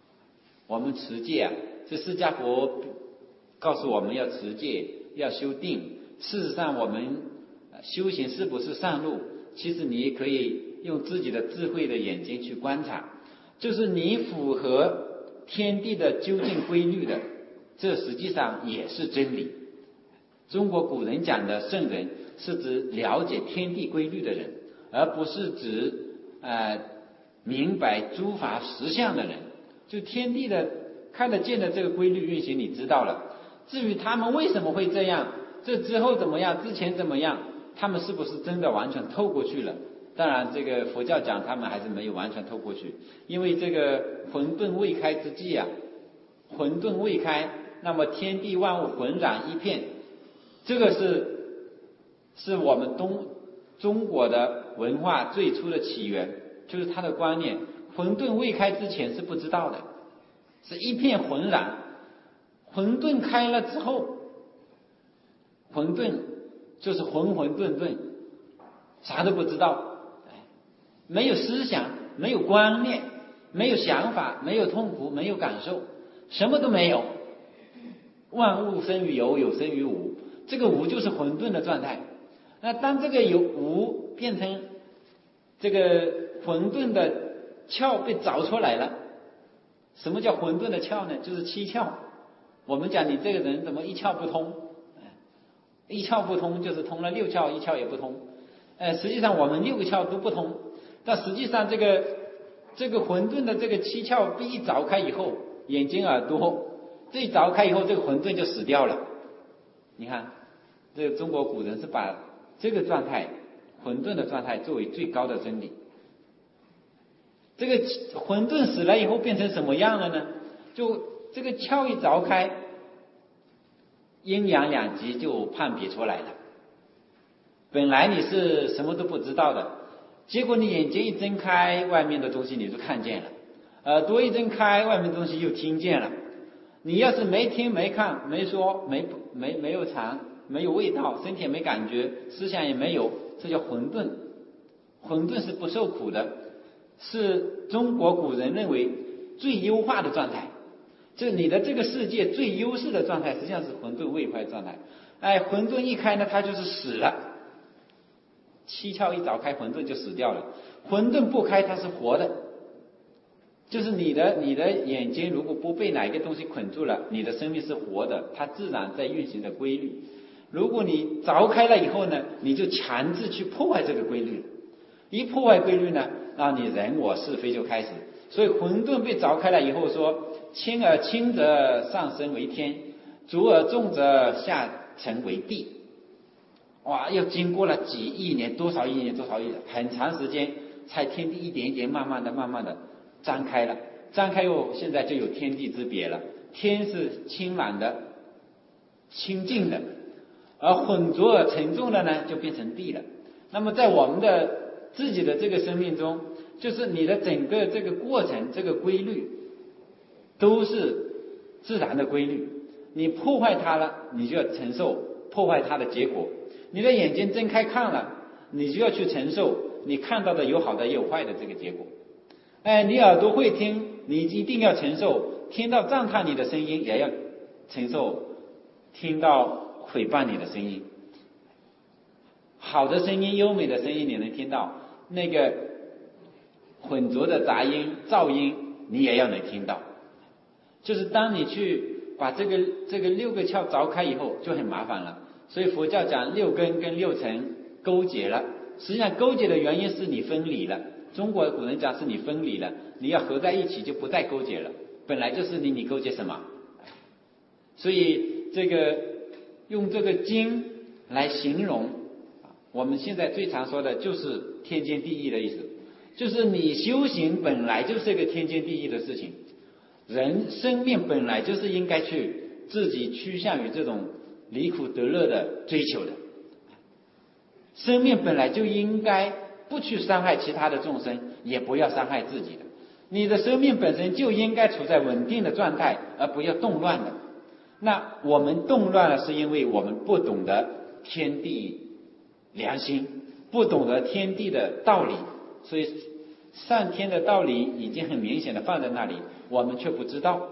我们持戒啊，这释迦佛告诉我们要持戒，要修定。事实上，我们修行是不是上路，其实你也可以用自己的智慧的眼睛去观察，就是你符合天地的究竟规律的，这实际上也是真理。中国古人讲的圣人，是指了解天地规律的人，而不是指明白诸法实相的人。就天地的看得见的这个规律运行，你知道了。至于他们为什么会这样，这之后怎么样，之前怎么样，他们是不是真的完全透过去了？当然，这个佛教讲他们还是没有完全透过去，因为这个混沌未开之际啊，混沌未开，那么天地万物浑然一片，这个是我们中国的文化最初的起源，就是它的观念。混沌未开之前是不知道的，是一片浑然。混沌开了之后，混沌就是混混沌沌，啥都不知道，没有思想，没有观念，没有想法，没有痛苦，没有感受，什么都没有。万物生于有，有生于无，这个无就是混沌的状态。那当这个有无变成这个混沌的窍被凿出来了，什么叫混沌的窍呢？就是七窍。我们讲你这个人怎么一窍不通，一窍不通就是通了六窍，一窍也不通。实际上我们六个窍都不通，但实际上这个混沌的这个七窍被一凿开以后，眼睛耳朵这一凿开以后，这个混沌就死掉了。你看这个中国古人是把这个状态，混沌的状态作为最高的真理。这个混沌死了以后变成什么样了呢？就这个窍一凿开，阴阳两极就判别出来了。本来你是什么都不知道的，结果你眼睛一睁开，外面的东西你就看见了，耳朵一睁开，外面的东西又听见了。你要是没听没看没说没有尝没有味道，身体也没感觉，思想也没有，这叫混沌。混沌是不受苦的，是中国古人认为最优化的状态。就你的这个世界最优势的状态，实际上是混沌未开状态。混沌一开呢，它就是死了。七窍一凿开，混沌就死掉了。混沌不开，它是活的。就是你的眼睛如果不被哪一个东西捆住了，你的生命是活的，它自然在运行的规律。如果你凿开了以后呢，你就强制去破坏这个规律，一破坏规律呢，那你人我是非就开始。所以混沌被凿开了以后说，轻而轻则上升为天，浊而重则下沉为地。哇，又经过了几亿年，多少亿年，很长时间，才天地一点一点慢慢的张开了。张开后，现在就有天地之别了。天是清朗的、清净的，而混浊而沉重的呢，就变成地了。那么在我们的自己的这个生命中，就是你的整个这个过程，这个规律都是自然的规律。你破坏它了，你就要承受破坏它的结果。你的眼睛睁开看了，你就要去承受你看到的有好的也有坏的这个结果。你耳朵会听，你一定要承受听到赞叹你的声音，也要承受听到诽谤你的声音。好的声音、优美的声音你能听到，那个混浊的杂音、噪音你也要能听到。就是当你去把这个六个窍凿开以后，就很麻烦了。所以佛教讲六根跟六尘勾结了，实际上勾结的原因是你分离了。中国古人讲是你分离了，你要合在一起就不再勾结了，本来就是你勾结什么？所以这个用这个经来形容，我们现在最常说的就是天经地义的意思，就是你修行本来就是一个天经地义的事情，人生命本来就是应该去自己趋向于这种离苦得乐的追求的，生命本来就应该不去伤害其他的众生，也不要伤害自己的。你的生命本身就应该处在稳定的状态，而不要动乱的。那我们动乱了，是因为我们不懂得天地良心，不懂得天地的道理，所以上天的道理已经很明显的放在那里，我们却不知道。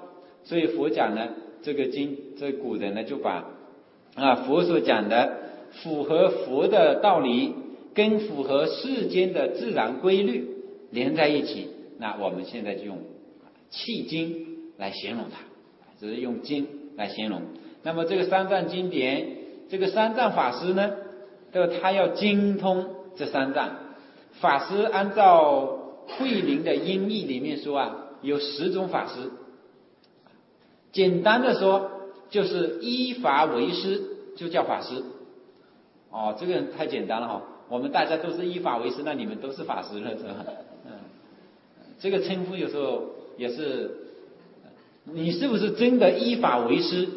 所以佛讲呢，这个古人呢就把佛所讲的符合佛的道理跟符合世间的自然规律连在一起，那我们现在就用契经来形容它，只是用经来形容。那么这个三藏经典，这个三藏法师呢，他要精通这三藏。法师按照慧林的音译里面说有10种法师。简单的说，就是依法为师，就叫法师。这个太简单了我们大家都是依法为师，那你们都是法师了，是吧？这个称呼有时候也是，你是不是真的依法为师？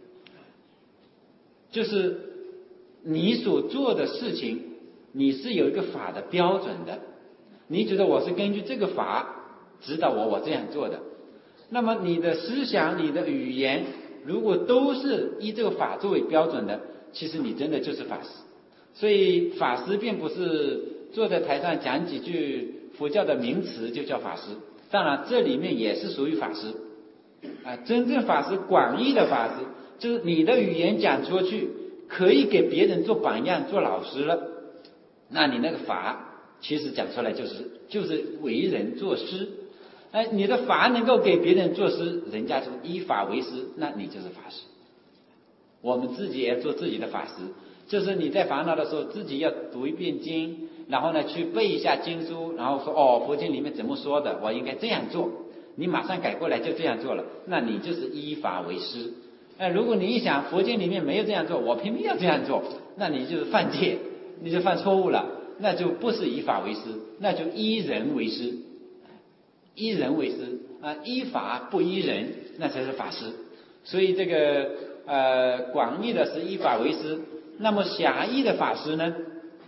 就是你所做的事情，你是有一个法的标准的。你觉得我是根据这个法指导我这样做的，那么你的思想、你的语言，如果都是以这个法作为标准的，其实你真的就是法师。所以法师并不是坐在台上讲几句佛教的名词就叫法师，当然这里面也是属于法师真正法师，广义的法师，就是你的语言讲出去可以给别人做榜样、做老师了，那你那个法其实讲出来就是为人做师。你的法能够给别人做师，人家就是依法为师，那你就是法师。我们自己也要做自己的法师，就是你在烦恼的时候，自己要读一遍经，然后呢去背一下经书，然后说佛经里面怎么说的，我应该这样做，你马上改过来就这样做了，那你就是依法为师。如果你一想佛经里面没有这样做，我偏偏要这样做，那你就是犯戒，你就犯错误了，那就不是依法为师，那就依人为师。依人为师依法不依人，那才是法师。所以这个广义的是依法为师，那么狭义的法师呢，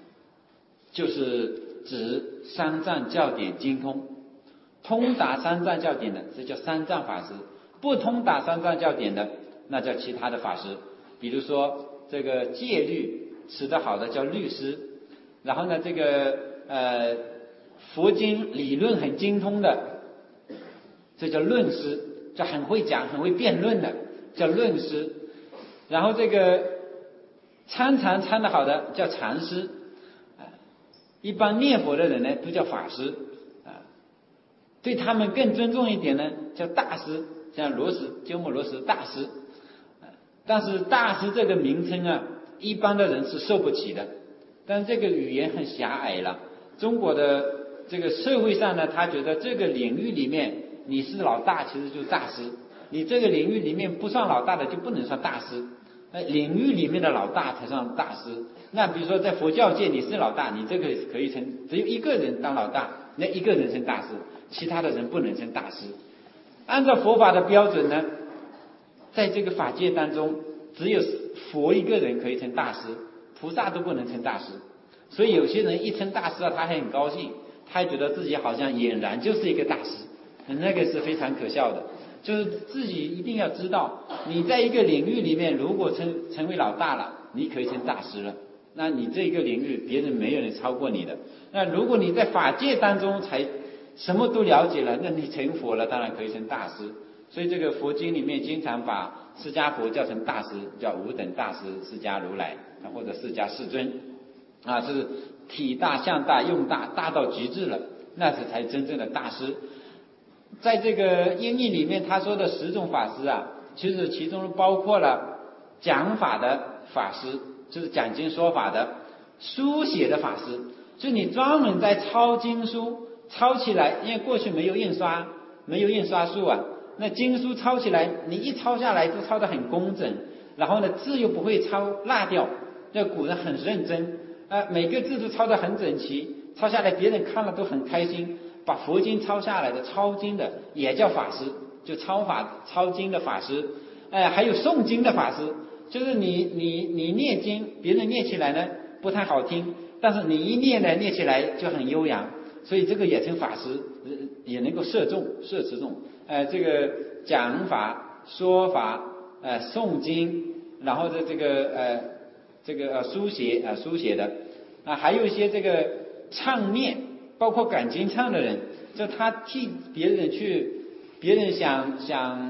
就是指三藏教典精通，通达三藏教典的，这叫三藏法师；不通达三藏教典的，那叫其他的法师。比如说这个戒律持得好的叫律师，然后呢这个佛经理论很精通的，这叫论师，就很会讲很会辩论的叫论师。然后这个参禅参得好的叫禅师一般念佛的人呢都叫法师对他们更尊重一点呢叫大师，像鸠摩罗什大师但是大师这个名称一般的人是受不起的，但这个语言很狭隘了。中国的这个社会上呢，他觉得这个领域里面你是老大，其实就是大师；你这个领域里面不算老大的就不能算大师。领域里面的老大才算大师。那比如说在佛教界你是老大，你这个可以称，只有一个人当老大，那一个人称大师，其他的人不能称大师。按照佛法的标准呢，在这个法界当中只有佛一个人可以称大师，菩萨都不能称大师。所以有些人一称大师他还很高兴，他还觉得自己好像俨然就是一个大师，那个是非常可笑的。就是自己一定要知道，你在一个领域里面如果成为老大了，你可以成大师了，那你这个领域别人没有人超过你的。那如果你在法界当中才什么都了解了，那你成佛了，当然可以成大师。所以这个佛经里面经常把释迦佛叫成大师，叫无等大师释迦如来或者释迦世尊这是体大相大用大，大到极致了，那是才真正的大师。在这个音译里面他说的10种法师其实其中包括了讲法的法师，就是讲经说法的；书写的法师，就你专门在抄经书，抄起来，因为过去没有印刷术那经书抄起来，你一抄下来就抄得很工整，然后呢字又不会抄落掉，那古人很认真每个字都抄得很整齐，抄下来别人看了都很开心。把佛经抄下来的抄经的也叫法师，就抄经的法师还有诵经的法师，就是你念经，别人念起来呢不太好听，但是你一念呢念起来就很悠扬，所以这个也称法师，也能够摄持众这个讲法说法诵经，然后的这个书写的还有一些这个唱念，包括赶经唱的人，就他替别人想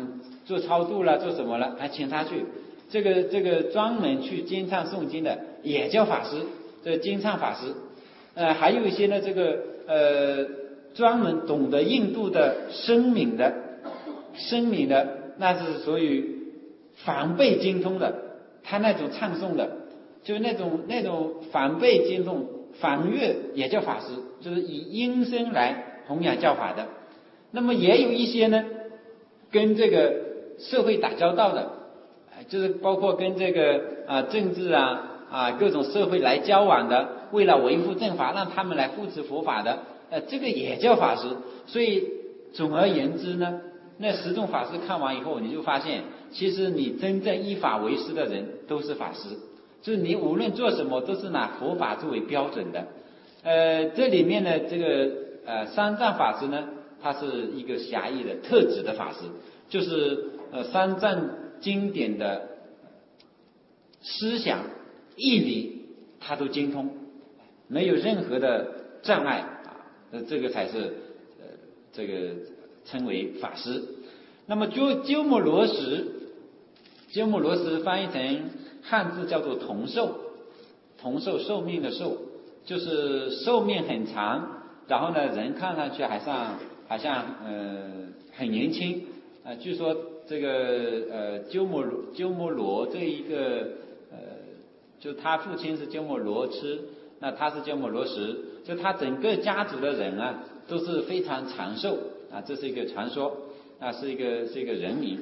做超度了，做什么了，请他去。这个专门去经唱诵经的也叫法师，这经唱法师。还有一些呢，这个专门懂得印度的声敏的，那是属于反背精通的，他那种唱诵的，就是那种反背精通，反乐也叫法师，就是以音声来弘扬教法的。那么也有一些呢，跟这个社会打交道的，就是包括跟这个政治各种社会来交往的，为了维护正法，让他们来护持佛法的，这个也叫法师。所以总而言之呢，那10种法师看完以后，你就发现，其实你真正依法为师的人都是法师，就是你无论做什么都是拿佛法作为标准的。这里面呢，这个三藏法师呢，他是一个狭义的特指的法师，就是三藏经典的思想义理他都精通，没有任何的障碍这个才是这个称为法师。那么鸠摩罗什翻译成汉字叫做同寿，寿命的寿，就是寿命很长，然后呢人看上去好像很年轻据说这个鸠摩罗这一个就他父亲是鸠摩罗吃，那他是鸠摩罗什，就他整个家族的人都是非常长寿这是一个传说是一个人名。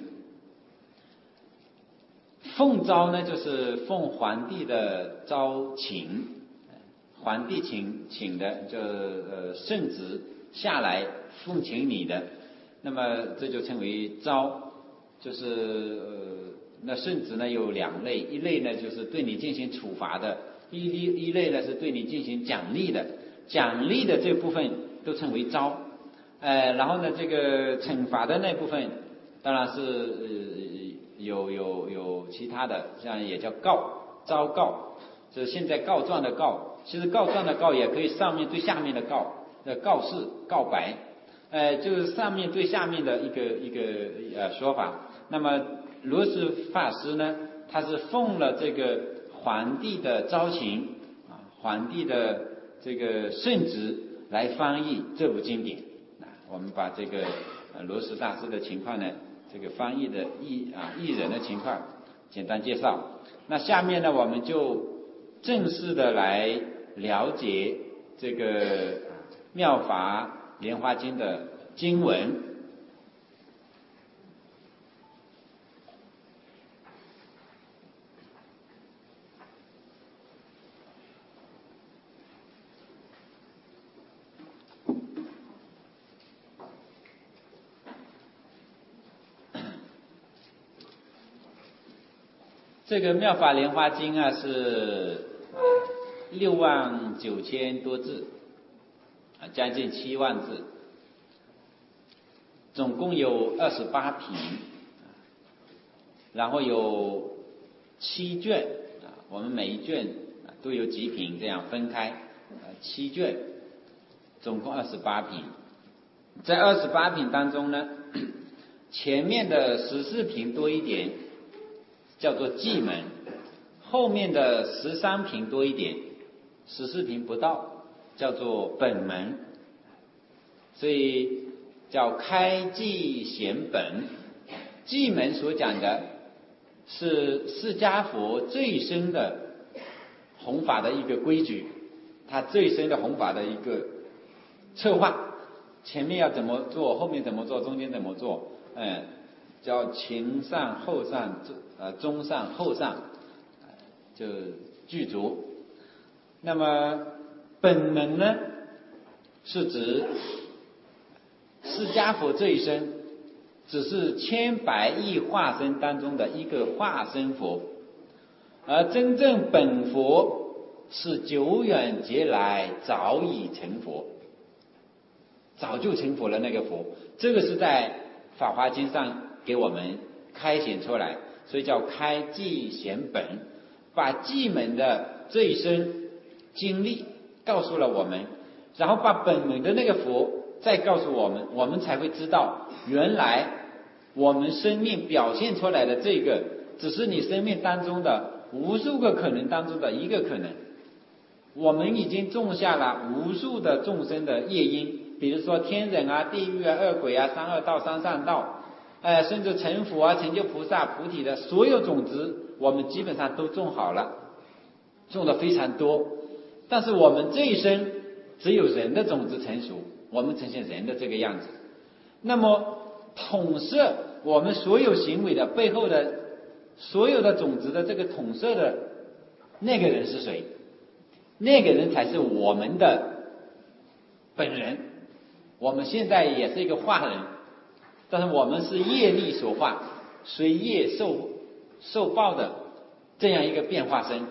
奉诏呢，就是奉皇帝的诏请，皇帝请的，就圣旨下来奉请你的，那么这就称为诏。就是那圣旨呢有2类，一类呢就是对你进行处罚的，一类呢是对你进行奖励的。奖励的这部分都称为诏，然后呢这个惩罚的那部分当然是有其他的，像也叫诏告，就是现在告状的告，其实告状的告也可以上面对下面的告，告示告白，就是上面对下面的一个说法。那么罗什法师呢，他是奉了这个皇帝的诏请皇帝的这个圣旨来翻译这部经典我们把这个罗什大师的情况呢，这个翻译的译人的情况简单介绍。那下面呢，我们就正式的来了解这个妙法莲华经的经文。这个妙法莲华经是69000多字将近7万字，总共有28品，然后有7卷我们每一卷都有几品这样分开7卷，总共28品。在28品当中呢，前面的14品多一点叫做偈门，后面的13品多一点，14品不到叫做本门，所以叫开偈显本。偈门所讲的是释迦佛最深的弘法的一个规矩，他最深的弘法的一个策划，前面要怎么做，后面怎么做，中间怎么做，叫前上后上中上后上就具足。那么本门呢，是指释迦佛这一生只是千百亿化身当中的一个化身佛，而真正本佛是久远劫来早已成佛，早就成佛了那个佛，这个是在法华经上给我们开显出来，所以叫开偈显本，把偈门的这一生经历告诉了我们，然后把本门的那个佛再告诉我们，我们才会知道原来我们生命表现出来的这个，只是你生命当中的无数个可能当中的一个可能。我们已经种下了无数的众生的业因，比如说天人啊、地狱啊、恶鬼啊、三恶道、三善道，甚至成佛啊、成就菩萨、菩提的所有种子，我们基本上都种好了，种的非常多。但是我们这一生只有人的种子成熟，我们呈现人的这个样子。那么统摄我们所有行为的背后的所有的种子的这个统摄的那个人是谁？那个人才是我们的本人。我们现在也是一个化人，但是我们是业力所化，随业受报的这样一个变化身，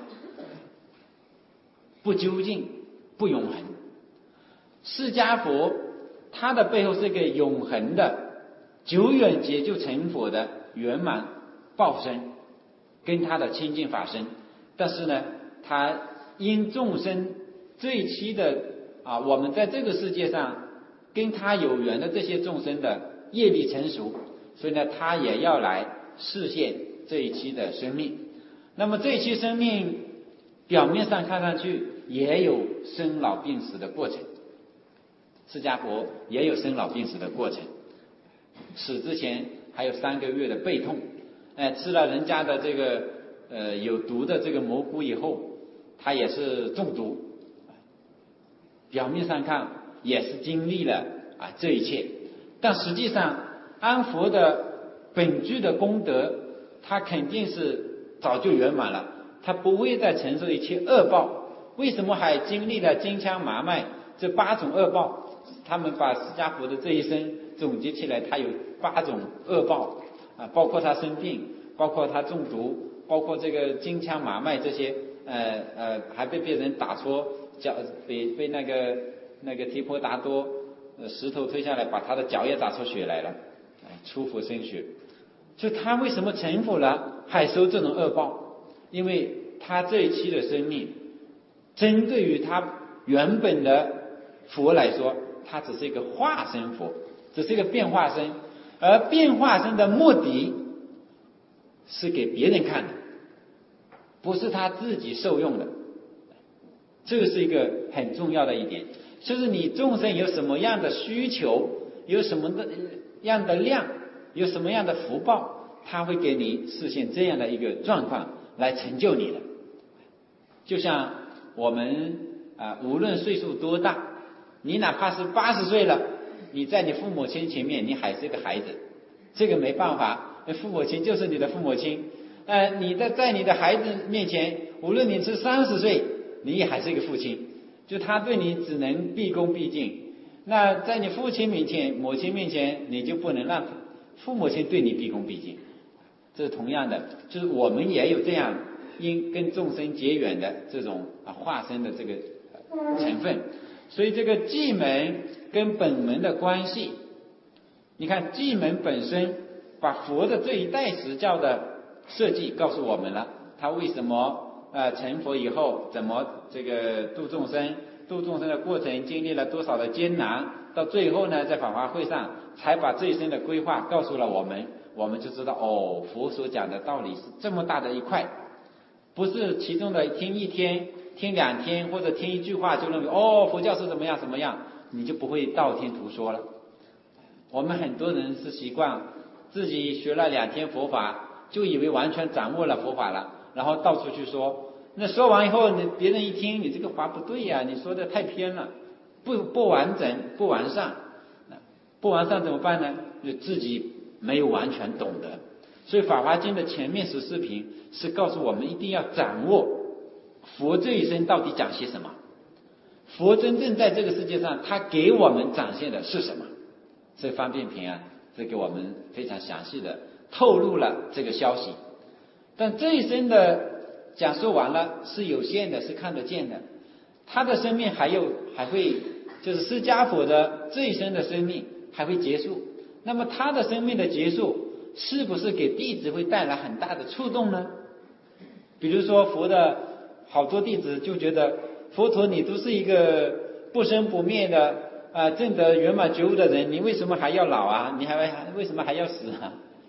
不究竟，不永恒。释迦佛他的背后是一个永恒的久远劫就成佛的圆满报身，跟他的清净法身。但是呢，他因众生这一期的我们在这个世界上跟他有缘的这些众生的业力成熟，所以呢，他也要来示现这一期的生命。那么这一期生命表面上看上去也有生老病死的过程，释迦佛也有生老病死的过程。死之前还有3个月的背痛，吃了人家的这个有毒的这个蘑菇以后，他也是中毒。表面上看也是经历了这一切，但实际上按佛的本具的功德，他肯定是早就圆满了，他不会再承受一切恶报。为什么还经历了金枪麻麦这8种恶报？他们把释迦佛的这一生总结起来，他有8种恶报包括他生病，包括他中毒，包括这个金枪麻麦这些，还被别人打戳脚，被那个提婆达多石头推下来，把他的脚也打出血来了，出佛身血。就他为什么成佛了还受这种恶报？因为他这一期的生命，针对于他原本的佛来说，他只是一个化身佛，只是一个变化身，而变化身的目的是给别人看的，不是他自己受用的。这个是一个很重要的一点，就是你众生有什么样的需求，有什么样的量，有什么样的福报，他会给你实现这样的一个状况来成就你的。就像我们无论岁数多大，你哪怕是80岁了，你在你父母亲前面你还是一个孩子，这个没办法，父母亲就是你的父母亲。你在你的孩子面前，无论你是30岁，你也还是一个父亲，就他对你只能毕恭毕敬。那在你父亲面前、母亲面前，你就不能让父母亲对你毕恭毕敬。这是同样的，就是我们也有这样因跟众生结缘的这种化身的这个成分。所以这个寂门跟本门的关系，你看寂门本身把佛的这一代时教的设计告诉我们了，他为什么成佛以后怎么这个度众生的过程经历了多少的艰难，到最后呢在法华会上才把这一生的规划告诉了我们，我们就知道佛所讲的道理是这么大的一块，不是其中的听1天听2天或者听1句话就认为佛教是怎么样怎么样，你就不会道听途说了。我们很多人是习惯自己学了2天佛法，就以为完全掌握了佛法了，然后到处去说，那说完以后别人一听你这个法不对呀，你说的太偏了，不完整不完善。不完善怎么办呢？就自己没有完全懂得。所以法华经的前面14品是告诉我们一定要掌握佛这一生到底讲些什么，佛真正在这个世界上他给我们展现的是什么。这方便品是给我们非常详细的透露了这个消息。但这一生的讲述完了是有限的，是看得见的，他的生命还会就是释迦佛的这一生的生命还会结束。那么他的生命的结束是不是给弟子会带来很大的触动呢？比如说佛的好多弟子就觉得佛陀你都是一个不生不灭的证得圆满觉悟的人，你为什么还要老啊？你为什么还要死啊？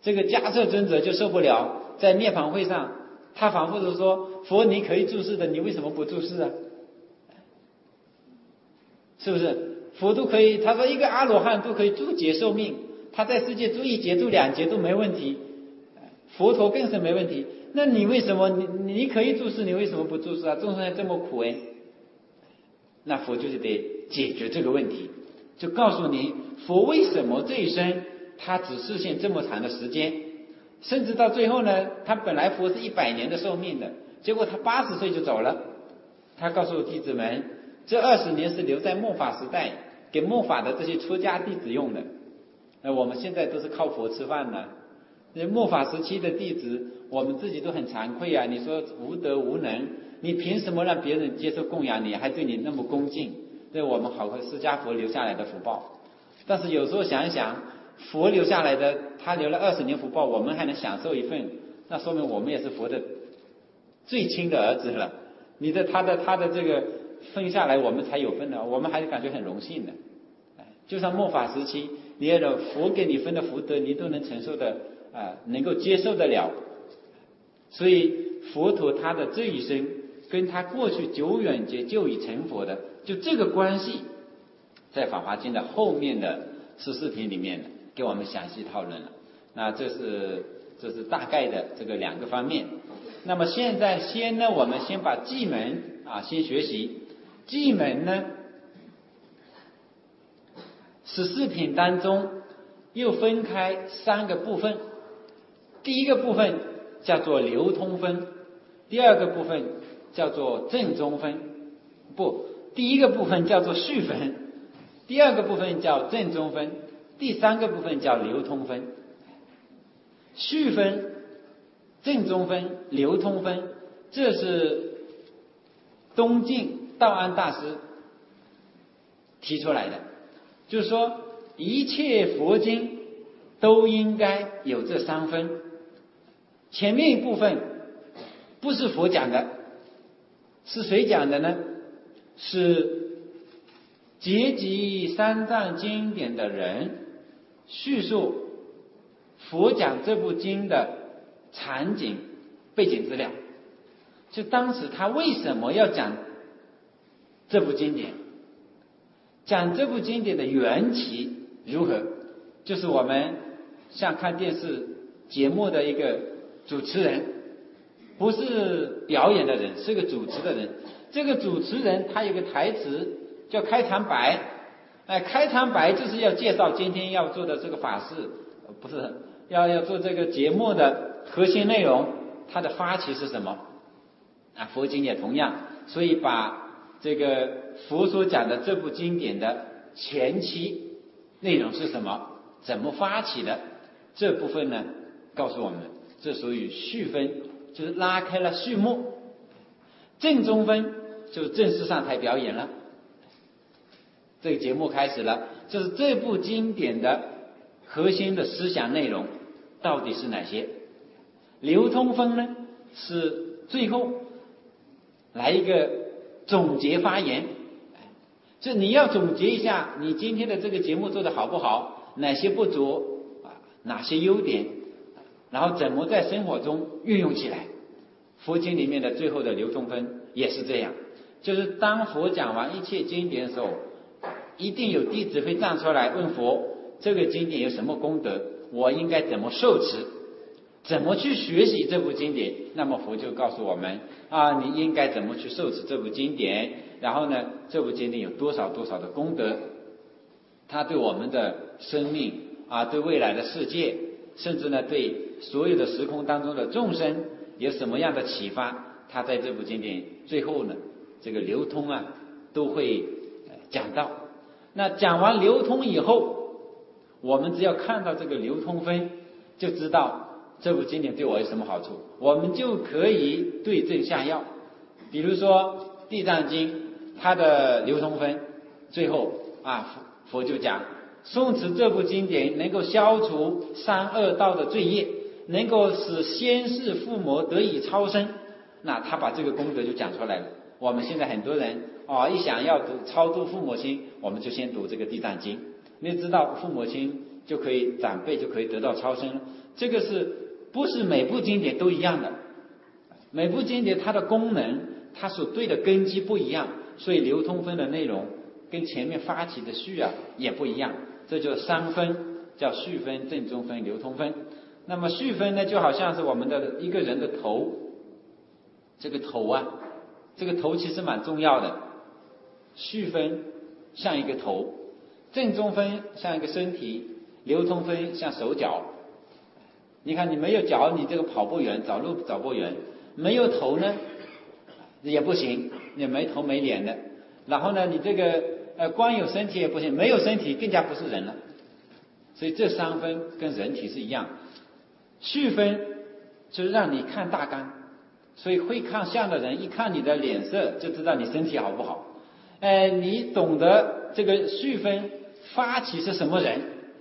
这个迦叶尊者就受不了，在涅槃会上，他反复的说：佛你可以住世的，你为什么不住世啊？是不是？佛都可以，他说一个阿罗汉都可以住劫寿命，他在世界住1劫住2劫都没问题，佛陀更是没问题。那你为什么你可以住世，你为什么不住世啊？众生这么苦哎，那佛就是得解决这个问题，就告诉你佛为什么这一生他只实现这么长的时间，甚至到最后呢，他本来佛是100年的寿命的，结果他80岁就走了。他告诉弟子们，这20年是留在末法时代给末法的这些出家弟子用的。那我们现在都是靠佛吃饭呢，那末法时期的弟子，我们自己都很惭愧啊！你说无德无能，你凭什么让别人接受供养你，还对你那么恭敬？这我们好和释迦佛留下来的福报。但是有时候想一想，佛留下来的，他留了20年福报，我们还能享受一份，那说明我们也是佛的最亲的儿子了。你的他的这个分下来，我们才有份的，我们还是感觉很荣幸的。就像末法时期，你的佛给你分的福德，你都能承受的能够接受得了。所以佛陀他的这一生跟他过去久远劫就已成佛的，就这个关系，在《法华经》的后面的14品里面给我们详细讨论了。那这是大概的这个2个方面。那么现在我们先把偈门先学习。偈门呢，14品当中又分开3个部分。第一个部分叫做流通分，第二个部分叫做正宗分，第一个部分叫做序分，第二个部分叫正宗分，第3个部分叫流通分。序分、正宗分、流通分，这是东晋道安大师提出来的，就是说一切佛经都应该有这3分。前面一部分不是佛讲的，是谁讲的呢？是结集3藏经典的人叙述佛讲这部经的场景背景资料，就当时他为什么要讲这部经典，讲这部经典的缘起如何，就是我们像看电视节目的一个主持人，不是表演的人，是个主持的人。这个主持人他有个台词叫开场白，开场白就是要介绍今天要做的这个法事，不是要做这个节目的核心内容，它的发起是什么佛经也同样，所以把这个佛所讲的这部经典的前期内容是什么，怎么发起的，这部分呢告诉我们，这属于序分，就是拉开了序幕。正宗分就是正式上台表演了，这个节目开始了，就是这部经典的核心的思想内容到底是哪些。流通分呢，是最后来一个总结发言，就你要总结一下你今天的这个节目做得好不好，哪些不足哪些优点，然后怎么在生活中运用起来。佛经里面的最后的流通分也是这样，就是当佛讲完一切经典的时候，一定有弟子会站出来问佛，这个经典有什么功德，我应该怎么受持，怎么去学习这部经典。那么佛就告诉我们你应该怎么去受持这部经典，然后呢这部经典有多少多少的功德，它对我们的生命对未来的世界，甚至呢对所有的时空当中的众生有什么样的启发，他在这部经典最后呢这个流通都会讲到。那讲完流通以后，我们只要看到这个流通分，就知道这部经典对我有什么好处，我们就可以对症下药。比如说地藏经，它的流通分最后佛就讲诵持这部经典能够消除三恶道的罪业，能够使先世父母得以超生。那他把这个功德就讲出来了。我们现在很多人一想要超度父母亲，我们就先读这个地藏经。你知道父母亲就可以，长辈就可以得到超生了。 这个不是每部经典都一样的？每部经典它的功能，它所对的根基不一样，所以流通分的内容跟前面发起的序也不一样。这就是三分，叫序分、正宗分、流通分。那么序分呢，就好像是我们的一个人的头，这个头其实蛮重要的。序分像一个头，正宗分像一个身体，流通分像手脚。你看，你没有脚，你这个跑不远，找路找不远；没有头呢，也不行，你没头没脸的。然后呢，你这个光有身体也不行，没有身体更加不是人了。所以这三分跟人体是一样。序分就是让你看大纲，所以会看相的人一看你的脸色就知道你身体好不好。你懂得这个序分发起是什么人，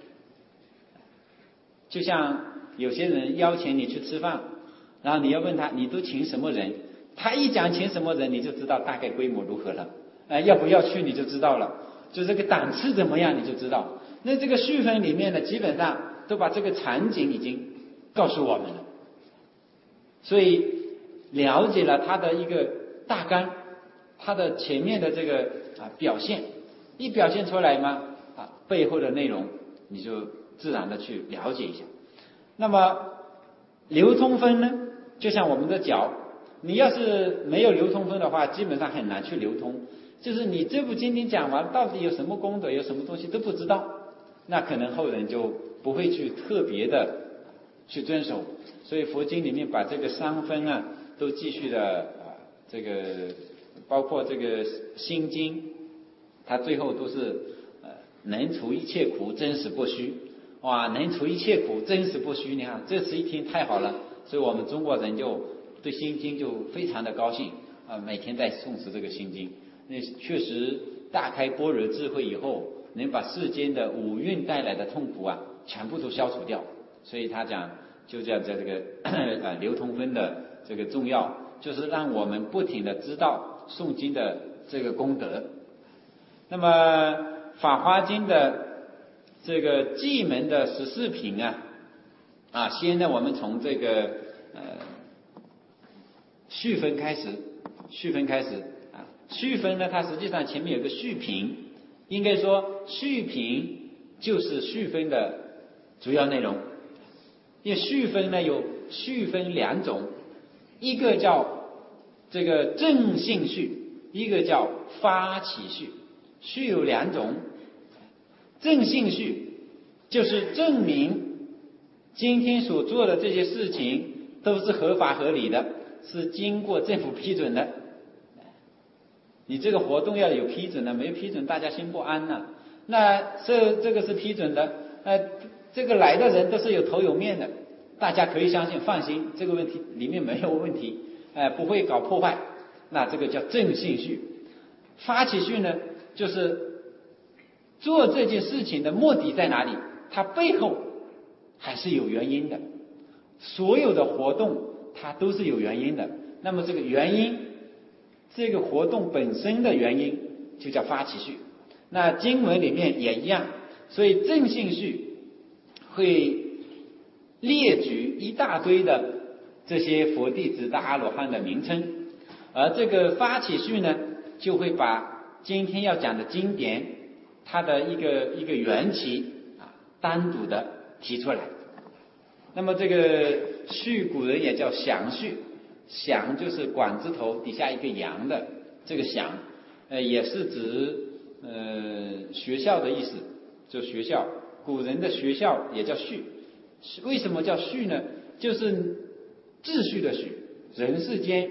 就像有些人邀请你去吃饭，然后你要问他你都请什么人，他一讲请什么人，你就知道大概规模如何了。要不要去你就知道了，就这个档次怎么样你就知道。那这个序分里面呢，基本上都把这个场景已经告诉我们了，所以了解了他的一个大纲，他的前面的这个表现，一表现出来嘛，背后的内容你就自然的去了解一下。那么流通分呢，就像我们的脚，你要是没有流通分的话，基本上很难去流通。就是你这部经典讲完，到底有什么功德，有什么东西都不知道，那可能后人就不会去特别的去遵守。所以佛经里面把这个三分都继续的这个包括这个心经，它最后都是能除一切苦，真实不虚。哇，能除一切苦，真实不虚。你看这次一听太好了，所以我们中国人就对心经就非常的高兴每天在诵持这个心经。那确实大开般若智慧以后，能把世间的五蕴带来的痛苦全部都消除掉。所以他讲就叫这个流通分的这个重要，就是让我们不停的知道诵经的这个功德。那么法华经的这个偈门的14品先呢我们从这个序分开始。序分呢，它实际上前面有个序品，应该说序品就是序分的主要内容。因为序分呢有序分两种，一个叫这个正性序，一个叫发起序。序有两种，正性序就是证明今天所做的这些事情都是合法合理的，是经过政府批准的。你这个活动要有批准的，没有批准大家心不安呢。那这个是批准的，这个来的人都是有头有面的，大家可以相信放心，这个问题里面没有问题，不会搞破坏。那这个叫正性序。发起序呢，就是做这件事情的目的在哪里，它背后还是有原因的。所有的活动它都是有原因的，那么这个原因，这个活动本身的原因就叫发起序。那经文里面也一样，所以正性序会列举一大堆的这些佛弟子的阿罗汉的名称，而这个发起序呢，就会把今天要讲的经典它的一个缘起单独的提出来。那么这个序古人也叫详序，详就是管字头底下一个阳的这个详，也是指学校的意思，就学校，古人的学校也叫序。为什么叫序呢？就是秩序的序。人世间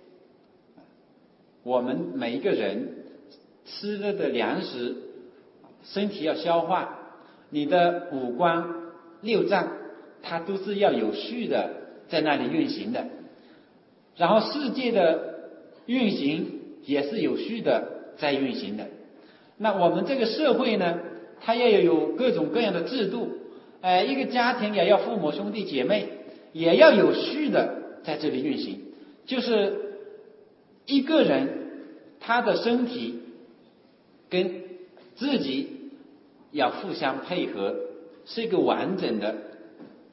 我们每一个人吃了的粮食，身体要消化，你的五官六脏它都是要有序的在那里运行的，然后世界的运行也是有序的在运行的。那我们这个社会呢，它要有各种各样的制度，一个家庭也要父母兄弟姐妹也要有序的在这里运行。就是一个人他的身体跟自己要互相配合，是一个完整的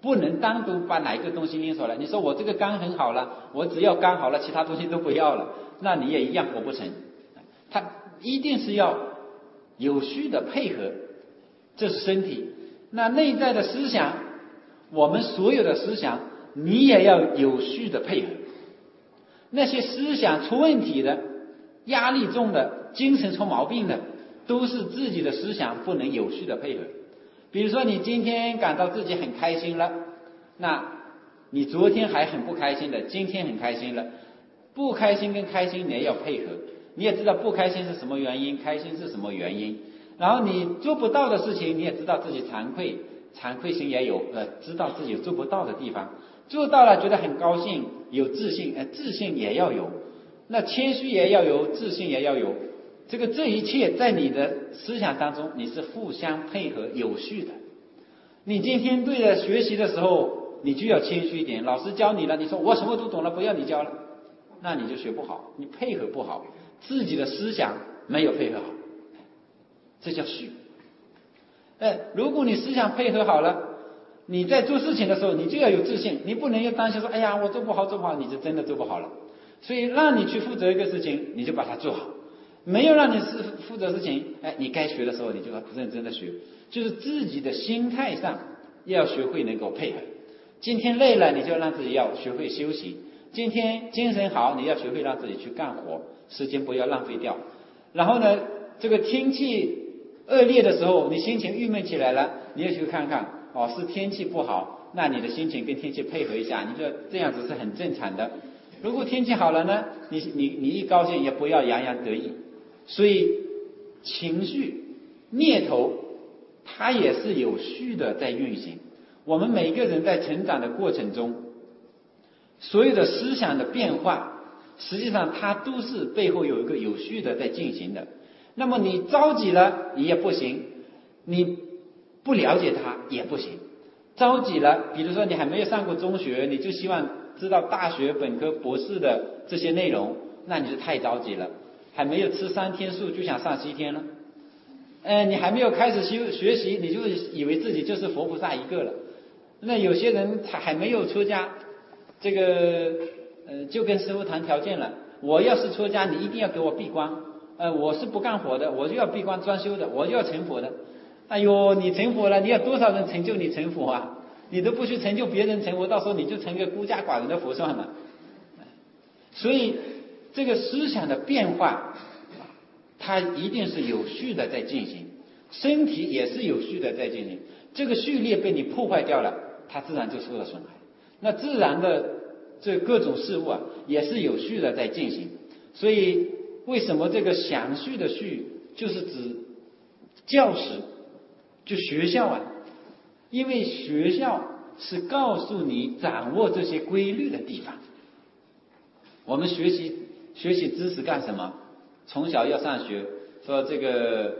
不能单独把哪一个东西拎出来。你说我这个肝很好了，我只要肝好了，其他东西都不要了，那你也一样活不成。它一定是要有序的配合，这是身体。那内在的思想，我们所有的思想，你也要有序的配合。那些思想出问题的、压力重的、精神出毛病的，都是自己的思想不能有序的配合。比如说你今天感到自己很开心了，那你昨天还很不开心的，今天很开心了。不开心跟开心你也要配合，你也知道不开心是什么原因，开心是什么原因。然后你做不到的事情，你也知道自己惭愧，惭愧心也有，知道自己有做不到的地方。做到了觉得很高兴，有自信，自信也要有，那谦虚也要有，自信也要有。这一切在你的思想当中，你是互相配合有序的。你今天对着学习的时候，你就要谦虚一点。老师教你了，你说我什么都懂了，不要你教了，那你就学不好，你配合不好，自己的思想没有配合好，这叫序。如果你思想配合好了，你在做事情的时候，你就要有自信，你不能又担心说，哎呀，我做不好，你就真的做不好了。所以让你去负责一个事情，你就把它做好。没有让你负责事情，你该学的时候你就要认真的学，就是自己的心态上要学会能够配合。今天累了，你就让自己要学会休息；今天精神好，你要学会让自己去干活，时间不要浪费掉。然后呢，这个天气恶劣的时候，你心情郁闷起来了，你也去看看，是天气不好，那你的心情跟天气配合一下，你就这样子是很正常的。如果天气好了呢，你一高兴也不要洋洋得意。所以情绪念头它也是有序的在运行。我们每个人在成长的过程中，所有的思想的变化，实际上它都是背后有一个有序的在进行的。那么你着急了你也不行，你不了解它也不行。着急了，比如说你还没有上过中学，你就希望知道大学本科博士的这些内容，那你就太着急了。还没有吃3天素就想上7天了，你还没有开始学习，你就以为自己就是佛菩萨一个了。那有些人他还没有出家，这个就跟师父谈条件了，我要是出家，你一定要给我闭关，我是不干活的，我就要闭关专修的，我就要成佛的。哎呦，你成佛了，你要多少人成就你成佛啊？你都不去成就别人成佛，到时候你就成个孤家寡人的佛算了。所以这个思想的变化，它一定是有序的在进行，身体也是有序的在进行。这个序列被你破坏掉了，它自然就受到损害。那自然的这各种事物也是有序的在进行。所以为什么这个详序的序就是指教室，就学校因为学校是告诉你掌握这些规律的地方。我们学习知识干什么？从小要上学，说这个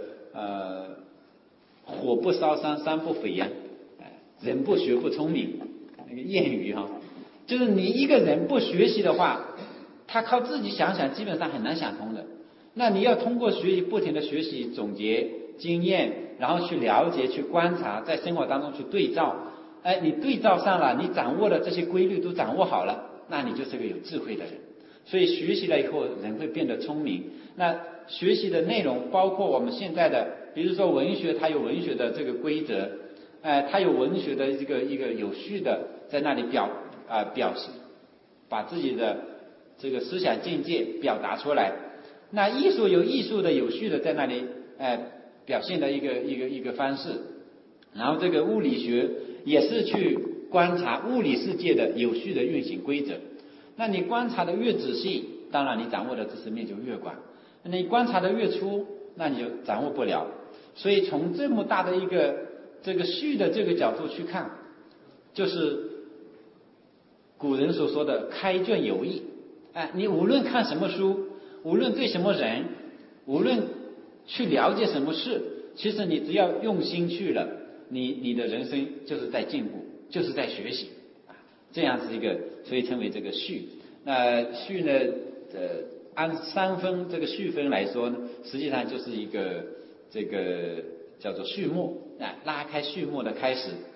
火不烧山，山不肥呀，人不学不聪明，那个谚语就是你一个人不学习的话，他靠自己想想基本上很难想通的。那你要通过学习，不停的学习总结经验，然后去了解去观察，在生活当中去对照，你对照上了，你掌握了这些规律都掌握好了，那你就是个有智慧的人。所以学习了以后人会变得聪明。那学习的内容包括我们现在的，比如说文学，它有文学的这个规则，它有文学的一个有序的在那里表示，把自己的这个思想境界表达出来。那艺术有艺术的有序的在那里表现的一个方式。然后这个物理学也是去观察物理世界的有序的运行规则。那你观察的越仔细，当然你掌握的知识面就越广，你观察的越粗，那你就掌握不了。所以从这么大的一个这个序的这个角度去看，就是古人所说的开卷有益。你无论看什么书，无论对什么人，无论去了解什么事，其实你只要用心去了，你的人生就是在进步，就是在学习这样子一个，所以称为这个序。那序呢，按3分这个序分来说呢，实际上就是一个这个叫做序幕拉开序幕的开始。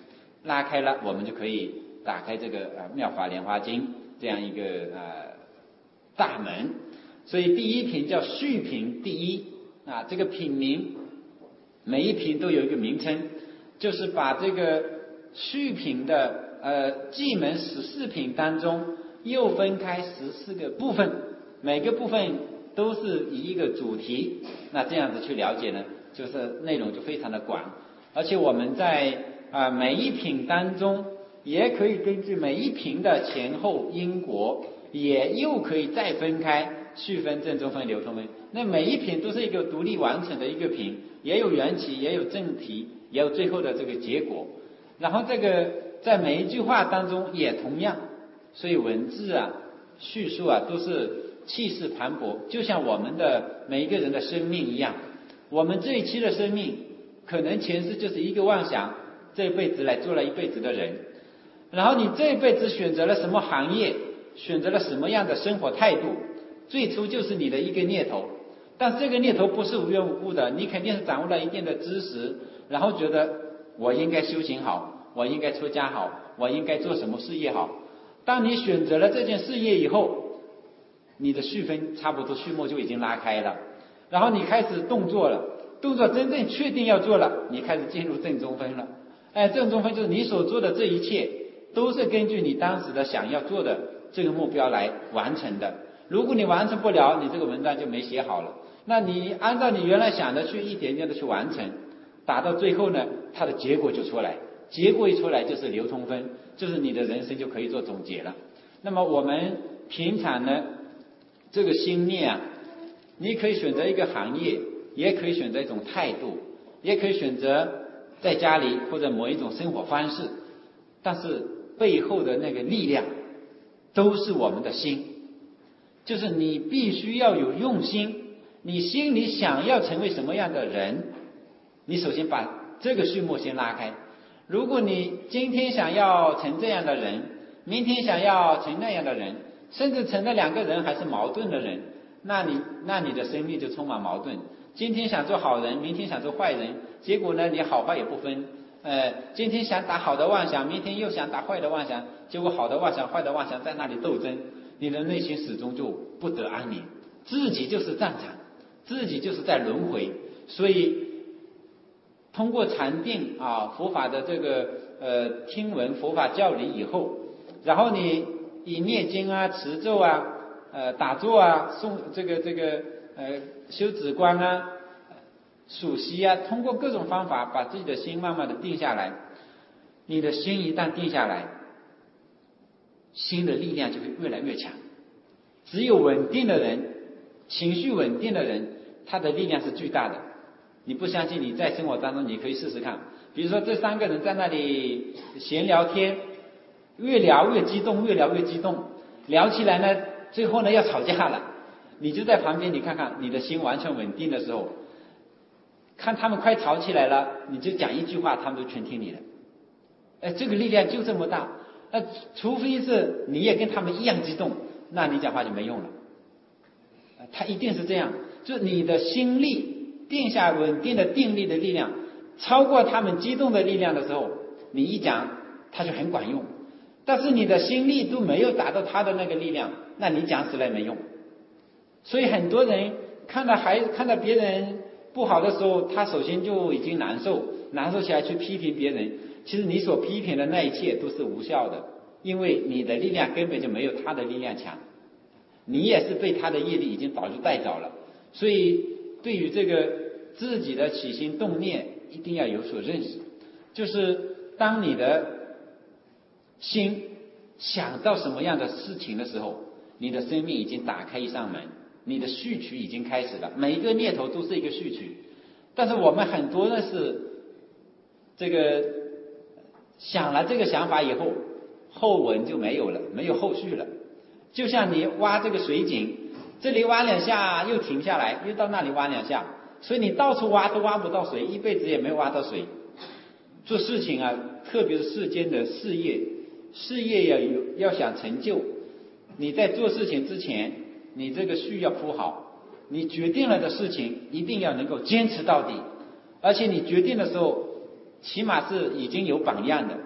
拉开了，我们就可以打开这个妙法莲华经这样一个大门。所以第一品叫序品第一这个品名每一品都有一个名称，就是把这个序品的寂门14品当中又分开14个部分，每个部分都是以一个主题，那这样子去了解呢，就是内容就非常的广。而且我们在每一品当中也可以根据每一品的前后因果，也又可以再分开序分、正宗分、流通分。那每一品都是一个独立完整的一个品，也有缘起，也有正题，也有最后的这个结果。然后这个在每一句话当中也同样，所以文字叙述都是气势磅礴，就像我们的每一个人的生命一样。我们这一期的生命可能前世就是一个妄想，这一辈子来做了一辈子的人，然后你这一辈子选择了什么行业，选择了什么样的生活态度，最初就是你的一个念头。但这个念头不是无缘无故的，你肯定是掌握了一定的知识，然后觉得我应该修行好，我应该出家好，我应该做什么事业好。当你选择了这件事业以后，你的序分差不多序幕就已经拉开了，然后你开始动作了，动作真正确定要做了，你开始进入正宗分了。正宗分就是你所做的这一切都是根据你当时的想要做的这个目标来完成的。如果你完成不了，你这个文章就没写好了。那你按照你原来想的去一点点的去完成，达到最后呢，它的结果就出来，结果一出来就是流通分，就是你的人生就可以做总结了。那么我们平常呢，这个心念你可以选择一个行业，也可以选择一种态度，也可以选择在家里或者某一种生活方式，但是背后的那个力量都是我们的心，就是你必须要有用心，你心里想要成为什么样的人，你首先把这个序幕先拉开。如果你今天想要成这样的人，明天想要成那样的人，甚至成了两个人还是矛盾的人，那你的生命就充满矛盾。今天想做好人，明天想做坏人，结果呢你好坏也不分。今天想打好的妄想，明天又想打坏的妄想，结果好的妄想坏的妄想在那里斗争，你的内心始终就不得安宁，自己就是战场，自己就是在轮回。所以通过禅定佛法的这个听闻佛法教理以后，然后你以念经持咒打坐诵这个修止观数息通过各种方法把自己的心慢慢的定下来。你的心一旦定下来，心的力量就会越来越强。只有稳定的人，情绪稳定的人，他的力量是巨大的。你不相信，你在生活当中你可以试试看。比如说这三个人在那里闲聊天，越聊越激动，越聊越激动，聊起来呢最后呢要吵架了，你就在旁边，你看看你的心完全稳定的时候，看他们快吵起来了，你就讲一句话他们都全听你的。这个力量就这么大。除非是你也跟他们一样激动，那你讲话就没用了。他一定是这样，就是你的心力定下稳定的定力的力量超过他们激动的力量的时候，你一讲他就很管用。但是你的心力都没有达到他的那个力量，那你讲死了也没用。所以很多人看到别人不好的时候，他首先就已经难受起来去批评别人。其实你所批评的那一切都是无效的，因为你的力量根本就没有他的力量强，你也是被他的业力已经早就带走了。所以对于这个自己的起心动念一定要有所认识，就是当你的心想到什么样的事情的时候，你的生命已经打开一扇门，你的序曲已经开始了。每一个念头都是一个序曲，但是我们很多的是这个想了这个想法以后，后文就没有了，没有后续了。就像你挖这个水井，这里挖两下又停下来，又到那里挖两下，所以你到处挖都挖不到水，一辈子也没有挖到水。做事情特别是世间的事业要想成就，你在做事情之前，你这个序要铺好，你决定了的事情一定要能够坚持到底，而且你决定的时候起码是已经有榜样的。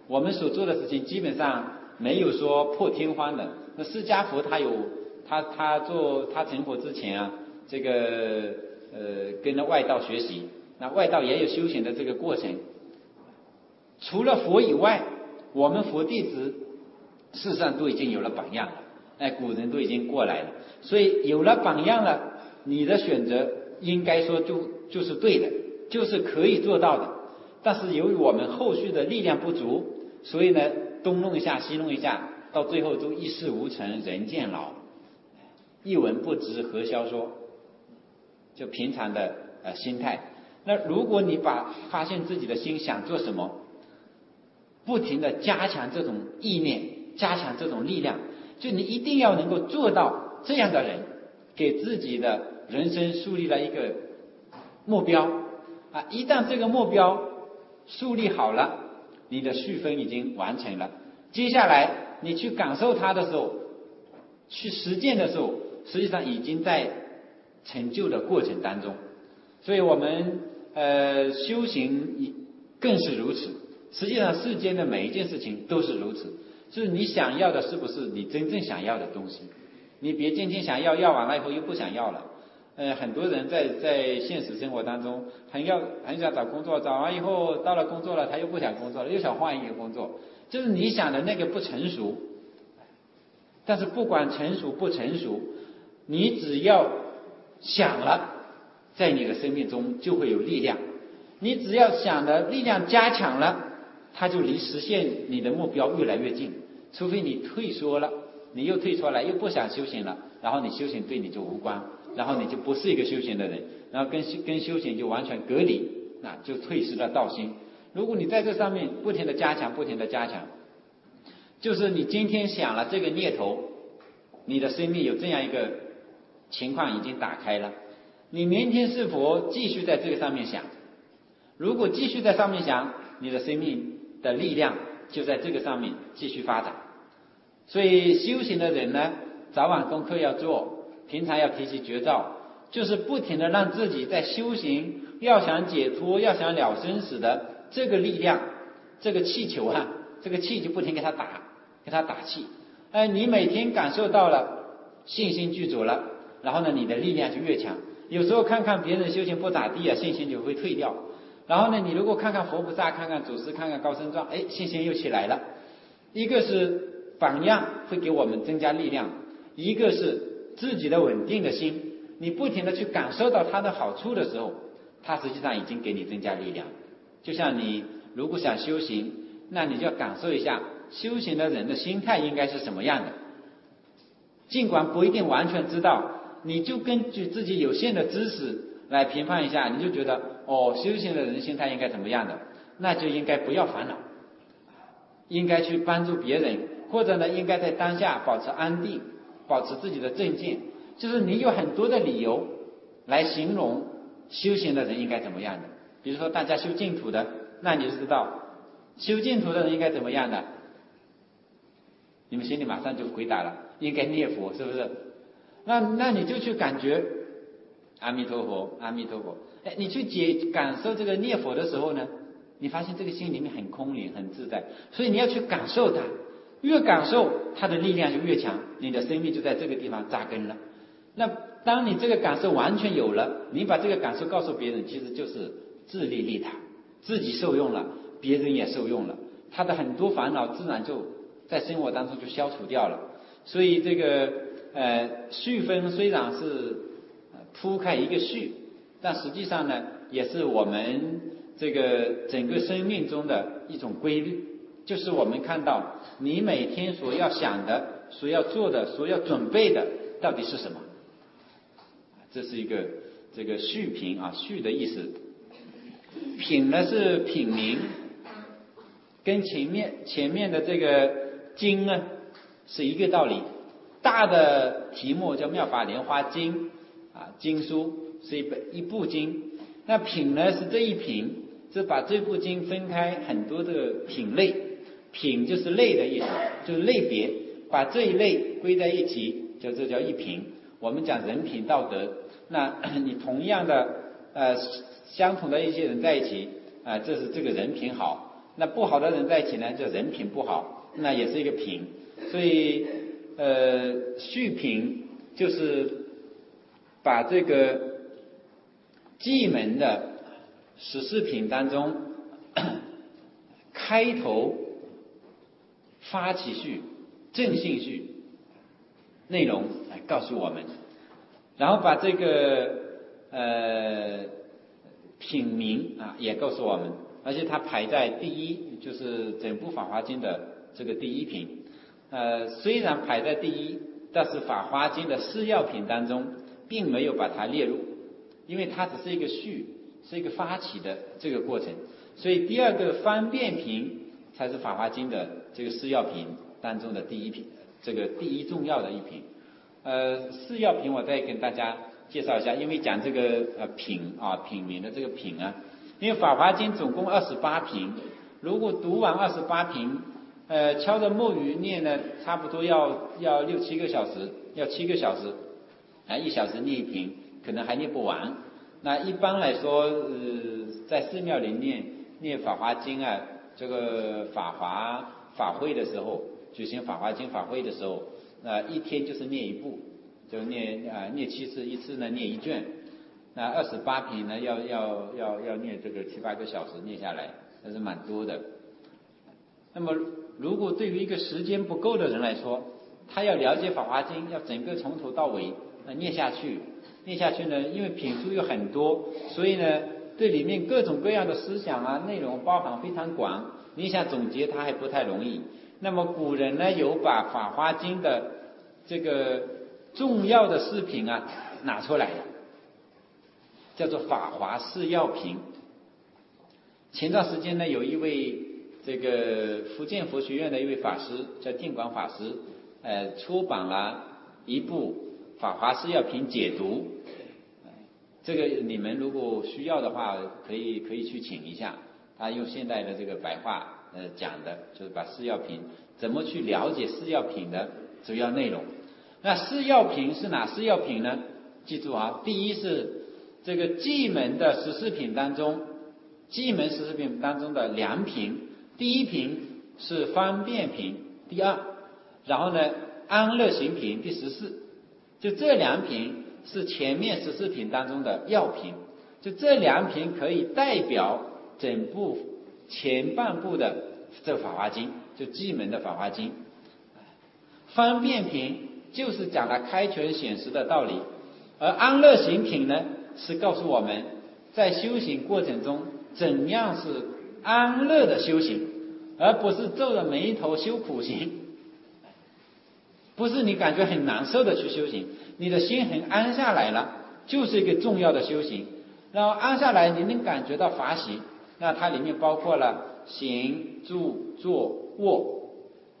我们所做的事情基本上没有说破天荒的。那释迦佛他成佛之前啊，这个跟着外道学习，那外道也有修行的这个过程。除了佛以外，我们佛弟子事实上都已经有了榜样了，古人都已经过来了，所以有了榜样了，你的选择应该说就是对的，就是可以做到的。但是由于我们后续的力量不足，所以呢东弄一下西弄一下，到最后都一事无成人渐老，一文不值何消说，就平常的心态。那如果你发现自己的心想做什么，不停的加强这种意念，加强这种力量，就你一定要能够做到这样的人，给自己的人生树立了一个目标啊！一旦这个目标树立好了，你的续分已经完成了，接下来你去感受它的时候，去实践的时候，实际上已经在成就的过程当中。所以我们修行更是如此。实际上世间的每一件事情都是如此，就是你想要的是不是你真正想要的东西。你别今天想要，要完了以后又不想要了。很多人在现实生活当中很想找工作，找完以后到了工作了他又不想工作了，又想换一个工作，就是你想的那个不成熟。但是不管成熟不成熟，你只要想了，在你的生命中就会有力量。你只要想的力量加强了，它就离实现你的目标越来越近。除非你退缩了，你又退出来，又不想修行了，然后你修行对你就无关，然后你就不是一个修行的人，然后跟修行就完全隔离，那就退失了道心。如果你在这上面不停的加强，不停的加强，就是你今天想了这个念头，你的生命有这样一个情况已经打开了，你明天是否继续在这个上面想？如果继续在上面想，你的生命的力量就在这个上面继续发展。所以修行的人呢，早晚功课要做，平常要提起绝招，就是不停的让自己在修行，要想解脱，要想了生死的这个力量，这个气球啊，这个气就不停给他打气。你每天感受到了，信心具足了，然后呢你的力量就越强。有时候看看别人修行不咋地啊，信心就会退掉。然后呢你如果看看佛菩萨，看看祖师，看看高僧传，信心又起来了。一个是榜样会给我们增加力量，一个是自己的稳定的心，你不停的去感受到它的好处的时候，它实际上已经给你增加力量。就像你如果想修行，那你就要感受一下修行的人的心态应该是什么样的。尽管不一定完全知道，你就根据自己有限的知识来评判一下，你就觉得修行的人心态应该怎么样的，那就应该不要烦恼，应该去帮助别人，或者呢应该在当下保持安定，保持自己的正见。就是你有很多的理由来形容修行的人应该怎么样的。比如说大家修净土的，那你就知道修净土的人应该怎么样的，你们心里马上就回答了，应该念佛，是不是？那你就去感觉阿弥陀佛，阿弥陀佛。你去感受这个念佛的时候呢，你发现这个心里面很空灵，很自在。所以你要去感受它，越感受它的力量就越强，你的生命就在这个地方扎根了。那当你这个感受完全有了，你把这个感受告诉别人，其实就是自利利他，自己受用了，别人也受用了，他的很多烦恼自然就在生活当中就消除掉了。所以这个序分虽然是铺开一个序，但实际上呢也是我们这个整个生命中的一种规律，就是我们看到你每天所要想的，所要做的，所要准备的到底是什么。这是一个这个序品啊，序的意思。品呢是品名，跟前面的这个经呢是一个道理。大的题目叫《妙法莲华经》啊，经书是一部经。那品呢是这一品，是把这部经分开很多的品类，品就是类的意思，就是类别，把这一类归在一起，这叫一品。我们讲人品道德，那你同样的相同的一些人在一起这是这个人品好。 那不好的人在一起呢，就人品不好，那也是一个品。所以序品就是把这个偈门的14品当中开头发起序、正信序内容来告诉我们，然后把这个品名也告诉我们，而且它排在第一，就是整部《法华经》的这个第一品。虽然排在第一，但是《法华经》的4要品当中并没有把它列入，因为它只是一个序，是一个发起的这个过程。所以第二个方便品才是《法华经》的这个4要品当中的第一品，这个第一重要的一品。4要品我再跟大家介绍一下，因为讲这个品名的这个品因为《法华经》总共28品，如果读完28品，敲着木鱼念呢，差不多要6-7个小时，要7个小时，1小时念一品，可能还念不完。那一般来说，在寺庙里念《法华经》这个法会的时候，举行《法华经》法会的时候，一天就是念一部，就念7次，一次呢念1卷。那28品呢，要念这个7-8个小时念下来，那是蛮多的。那么如果对于一个时间不够的人来说，他要了解《法华经》，要整个从头到尾念下去呢，因为品数有很多，所以呢，对里面各种各样的思想内容包含非常广，你想总结它还不太容易。那么古人呢，有把《法华经》的这个重要的4品拿出来了，叫做《法华4要品》。前段时间呢，有一位这个福建佛学院的一位法师叫定广法师，出版了一部《法华4要品解读》。这个你们如果需要的话，可以去请一下，他用现代的这个白话讲的，就是把4要品怎么去了解4要品的主要内容。那4要品是哪4要品呢？记住第一是这个偈门的14品当中，偈门14品当中的2品，第一品是方便品，第2，然后呢安乐行品第14，就这2品是前面14品当中的要品，就这2品可以代表整部前半部的这个《法华经》，就偈门的《法华经》。方便品就是讲了开权显实的道理，而安乐行品呢，是告诉我们在修行过程中怎样是安乐的修行，而不是皱着眉头修苦行，不是你感觉很难受的去修行，你的心很安下来了，就是一个重要的修行。然后安下来你能感觉到法喜，那它里面包括了行住坐卧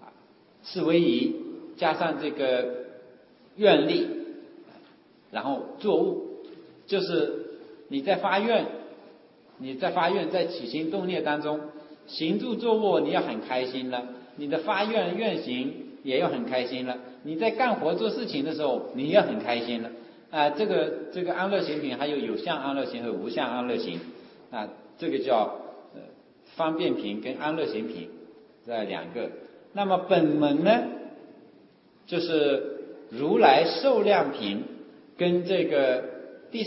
4威仪，加上这个愿力，然后作物，就是你在发愿在起心动念当中，行住坐卧你要很开心了，你的发愿行也要很开心了，你在干活做事情的时候你要很开心了这个安乐行品还有相安乐行和无相安乐行这个叫方便品跟安乐行品这2个。那么本门呢，就是如来寿量品跟这个第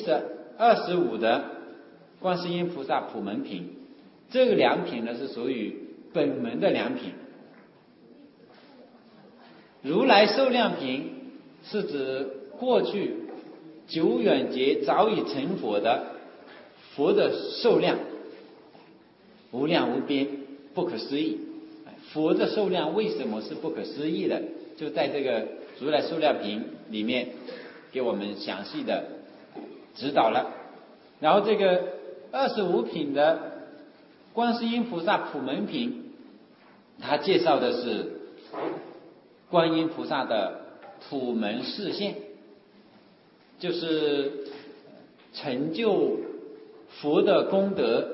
25的观世音菩萨普门品，这个2品呢是属于本门的2品。如来寿量品是指过去久远劫早已成佛的佛的寿量，无量无边，不可思议。佛的寿量为什么是不可思议的？就在这个如来寿量品里面给我们详细的指导了。然后这个25品的观世音菩萨普门品，它介绍的是观音菩萨的普门示现，就是成就佛的功德，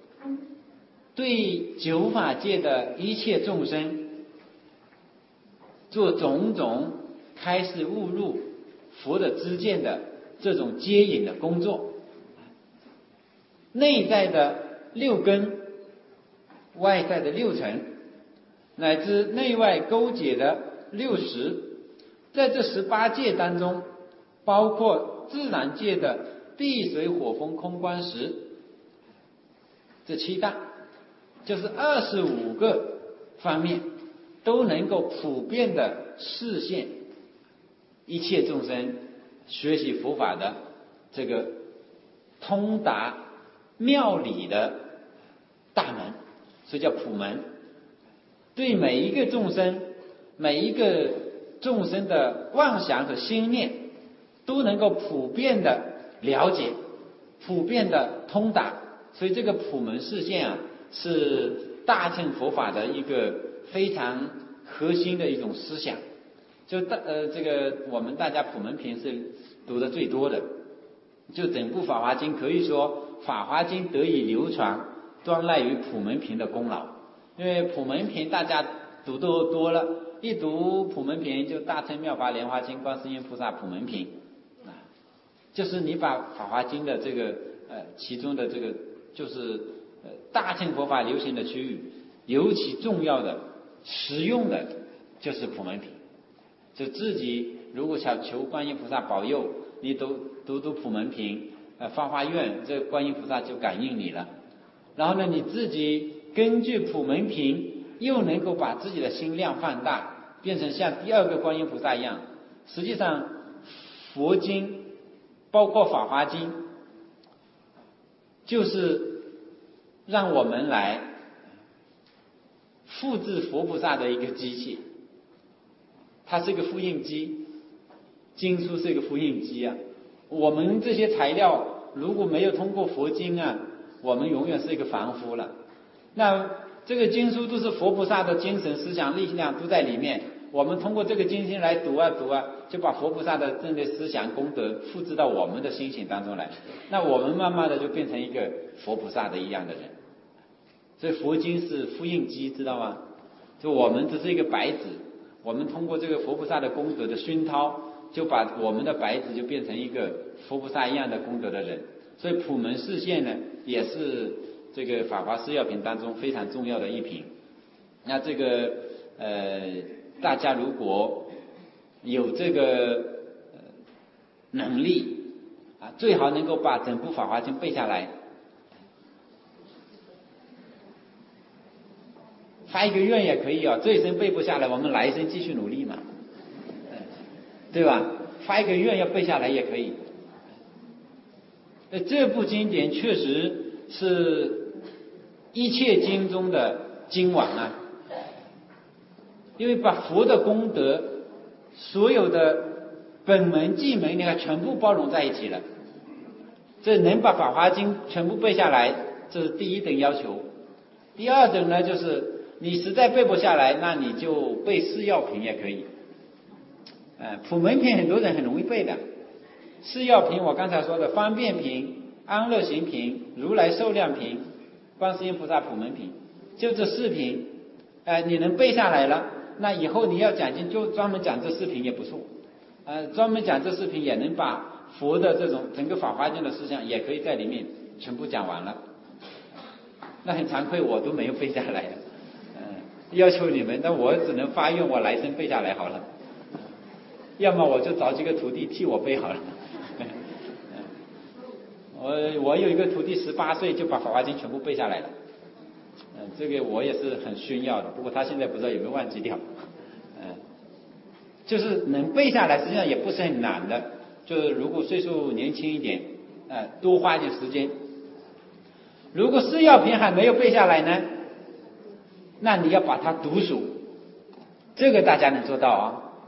对九法界的一切众生做种种开示悟入佛的知见的这种接引的工作。内在的6根外在的6层，乃至内外勾结的60，在这18界当中，包括自然界的地水火风空观识，这7大，就是25个方面都能够普遍的示现一切众生学习佛法的这个通达妙理的大门，所以叫普门。对每一个众生的妄想和心念都能够普遍的了解，普遍的通达。所以这个普门示现啊，是大乘佛法的一个非常核心的一种思想。就这个我们大家普门品是读的最多的，就整部法华经可以说法华经得以流传，端赖于普门品的功劳。因为普门品大家读都多了，一读普门品就大乘妙法莲华经观世音菩萨普门品就是你把法华经的这个其中的这个就是大乘佛法流行的区域，尤其重要的实用的就是普门品。就自己如果想求观音菩萨保佑，你读普门品发发愿，这观音菩萨就感应你了。然后呢，你自己根据普门品又能够把自己的心量放大，变成像第2个观音菩萨一样。实际上佛经包括法华经就是让我们来复制佛菩萨的一个机器，它是一个复印机，经书是一个复印机啊。我们这些材料如果没有通过佛经啊，我们永远是一个凡夫了。那这个经书都是佛菩萨的精神思想力量都在里面，我们通过这个经经来读啊，就把佛菩萨的这类思想功德复制到我们的心性当中来，那我们慢慢的就变成一个佛菩萨的一样的人。所以佛经是复印机，知道吗？就我们只是一个白纸，我们通过这个佛菩萨的功德的熏陶，就把我们的白纸就变成一个佛菩萨一样的功德的人。所以普门示现呢，也是这个法华四要品当中非常重要的一品。那这个大家如果有这个能力啊，最好能够把整部法华经背下来，发一个愿也可以啊，这一生背不下来，我们来一生继续努力嘛，对吧？发一个愿要背下来也可以。这部经典确实是一切经中的经王啊，因为把佛的功德所有的本门迹门你看全部包容在一起了。这能把法华经全部背下来，这是第一等要求。第二等呢，就是你实在背不下来，那你就背四要品也可以。普门品很多人很容易背的，四要品我刚才说的方便品、安乐行品、如来寿量品、观世音菩萨普门品，就这4品，你能背下来了，那以后你要讲经就专门讲这4品也不错，专门讲这4品也能把佛的这种整个法华经的思想也可以在里面全部讲完了。那很惭愧，我都没有背下来，要求你们，但我只能发愿我来生背下来好了，要么我就找几个徒弟替我背好了。我有一个徒弟18岁就把法华经全部背下来了，这个我也是很炫耀的，不过他现在不知道有没有忘记掉。就是能背下来实际上也不是很难的，就是如果岁数年轻一点，多花点时间。如果四要品还没有背下来呢，那你要把它读熟，这个大家能做到啊。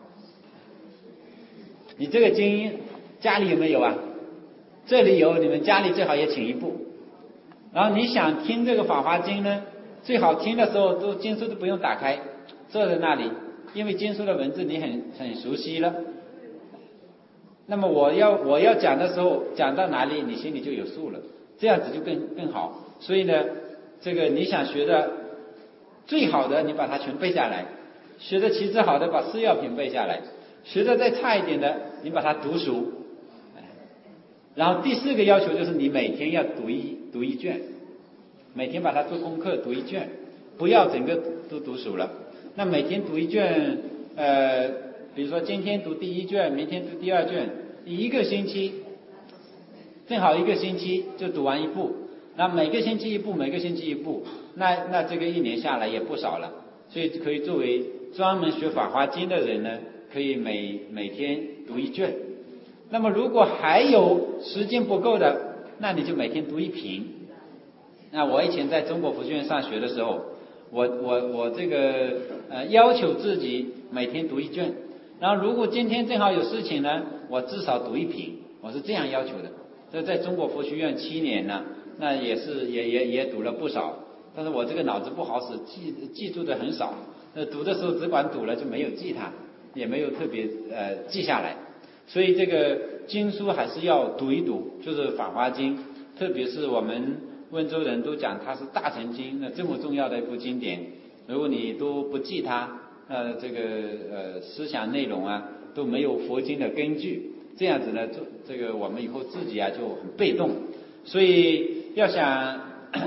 你这个经家里有没有啊？这里有，你们家里最好也请一部。然后你想听这个法华经呢，最好听的时候都经书都不用打开，坐在那里，因为经书的文字你很熟悉了。那么我要讲的时候，讲到哪里你心里就有数了，这样子就更好。所以呢，这个你想学的最好的，你把它全背下来；学的其次好的，把四要品背下来；学的再差一点的，你把它读熟。然后第4个要求就是你每天要读一卷，每天把它做功课读1卷， 不要整个都读熟了。那每天读一卷，比如说今天读第1卷，明天读第2卷，一个星期，正好1个星期就读完1部。那每个星期1部，每个星期1部，那这个1年下来也不少了。所以可以作为专门学《法华经》的人呢，可以每天读1卷。那么如果还有时间不够的，那你就每天读1品。那我以前在中国佛学院上学的时候，我这个要求自己每天读1卷，然后如果今天正好有事情呢，我至少读1品，我是这样要求的。这在中国佛学院7年呢，那也读了不少，但是我这个脑子不好使，记住的很少，读的时候只管读了，就没有记它，也没有特别记下来。所以这个经书还是要读一读，就是《法华经》，特别是我们温州人都讲它是大乘经，那这么重要的一部经典，如果你都不记它，这个思想内容啊都没有佛经的根据，这样子呢，这个我们以后自己啊就很被动。所以要想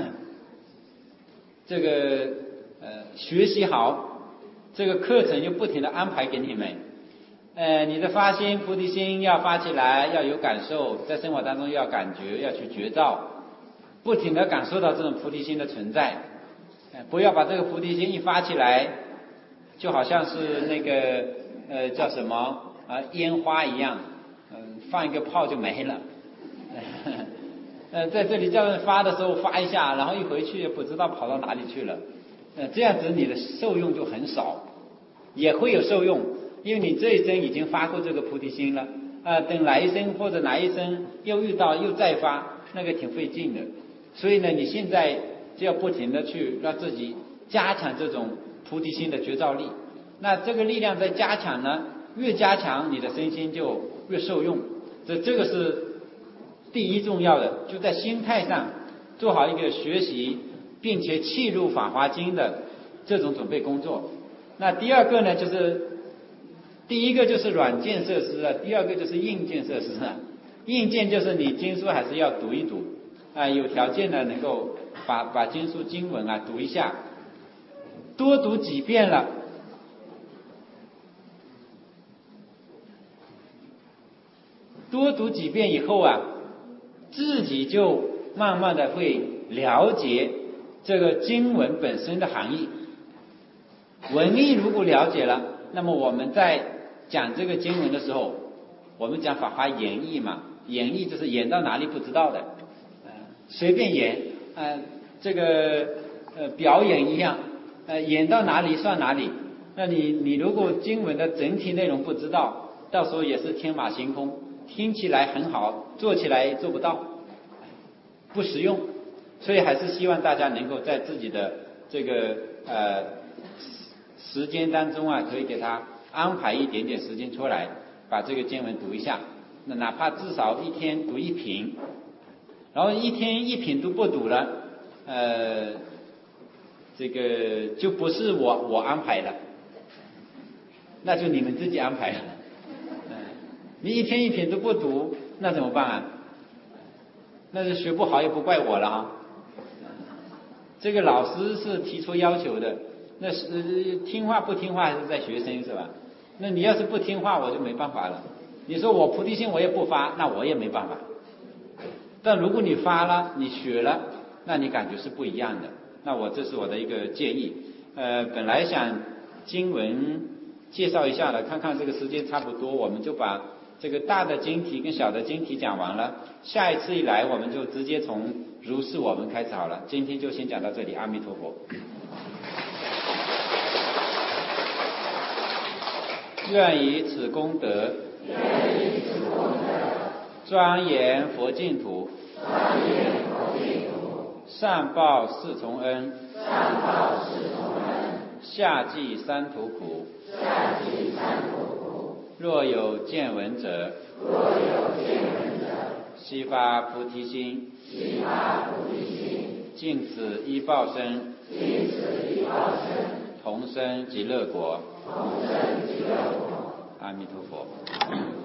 这个学习好，这个课程就不停的安排给你们。你的发心菩提心要发起来，要有感受，在生活当中要感觉，要去觉照，不停的感受到这种菩提心的存在。不要把这个菩提心一发起来，就好像是那个叫什么烟花一样，放一个炮就没了。在这里叫人发的时候发一下，然后一回去也不知道跑到哪里去了。这样子你的受用就很少，也会有受用，因为你这一生已经发过这个菩提心了，等来一生或者哪一生又遇到又再发，那个挺费劲的。所以呢，你现在就要不停的去让自己加强这种菩提心的觉照力。那这个力量在加强呢，越加强你的身心就越受用。这个是第一重要的，就在心态上做好一个学习并且契入《法华经》的这种准备工作。那第二个呢，就是第一个就是软件设施啊，第二个就是硬件设施啊。硬件就是你经书还是要读一读有条件呢能够把经书经文读一下，多读几遍了，多读几遍以后自己就慢慢的会了解这个经文本身的含义。文义如果了解了，那么我们在讲这个经文的时候，我们讲法华演义嘛，演义就是演到哪里不知道的，随便演，这个表演一样，演到哪里算哪里。那你如果经文的整体内容不知道，到时候也是天马行空，听起来很好，做起来做不到，不实用。所以还是希望大家能够在自己的这个时间当中可以给他安排一点点时间出来，把这个经文读一下。那哪怕至少一天读1品，然后一天1品都不读了，这个就不是我安排的，那就你们自己安排了。你一天1品都不读，那怎么办那是学不好也不怪我了这个老师是提出要求的，那是听话不听话还是在学生是吧？那你要是不听话，我就没办法了。你说我菩提心我也不发，那我也没办法。但如果你发了，你学了，那你感觉是不一样的。那这是我的一个建议。本来想经文介绍一下的，看看这个时间差不多，我们就把这个大的经题跟小的经题讲完了。下一次一来，我们就直接从如是我们开始好了。今天就先讲到这里，阿弥陀佛。愿以此功德，庄严佛净土，上报四重恩，下济三途苦。若有见闻者，悉发菩提心，尽此一报身，同生极乐国。阿弥陀佛。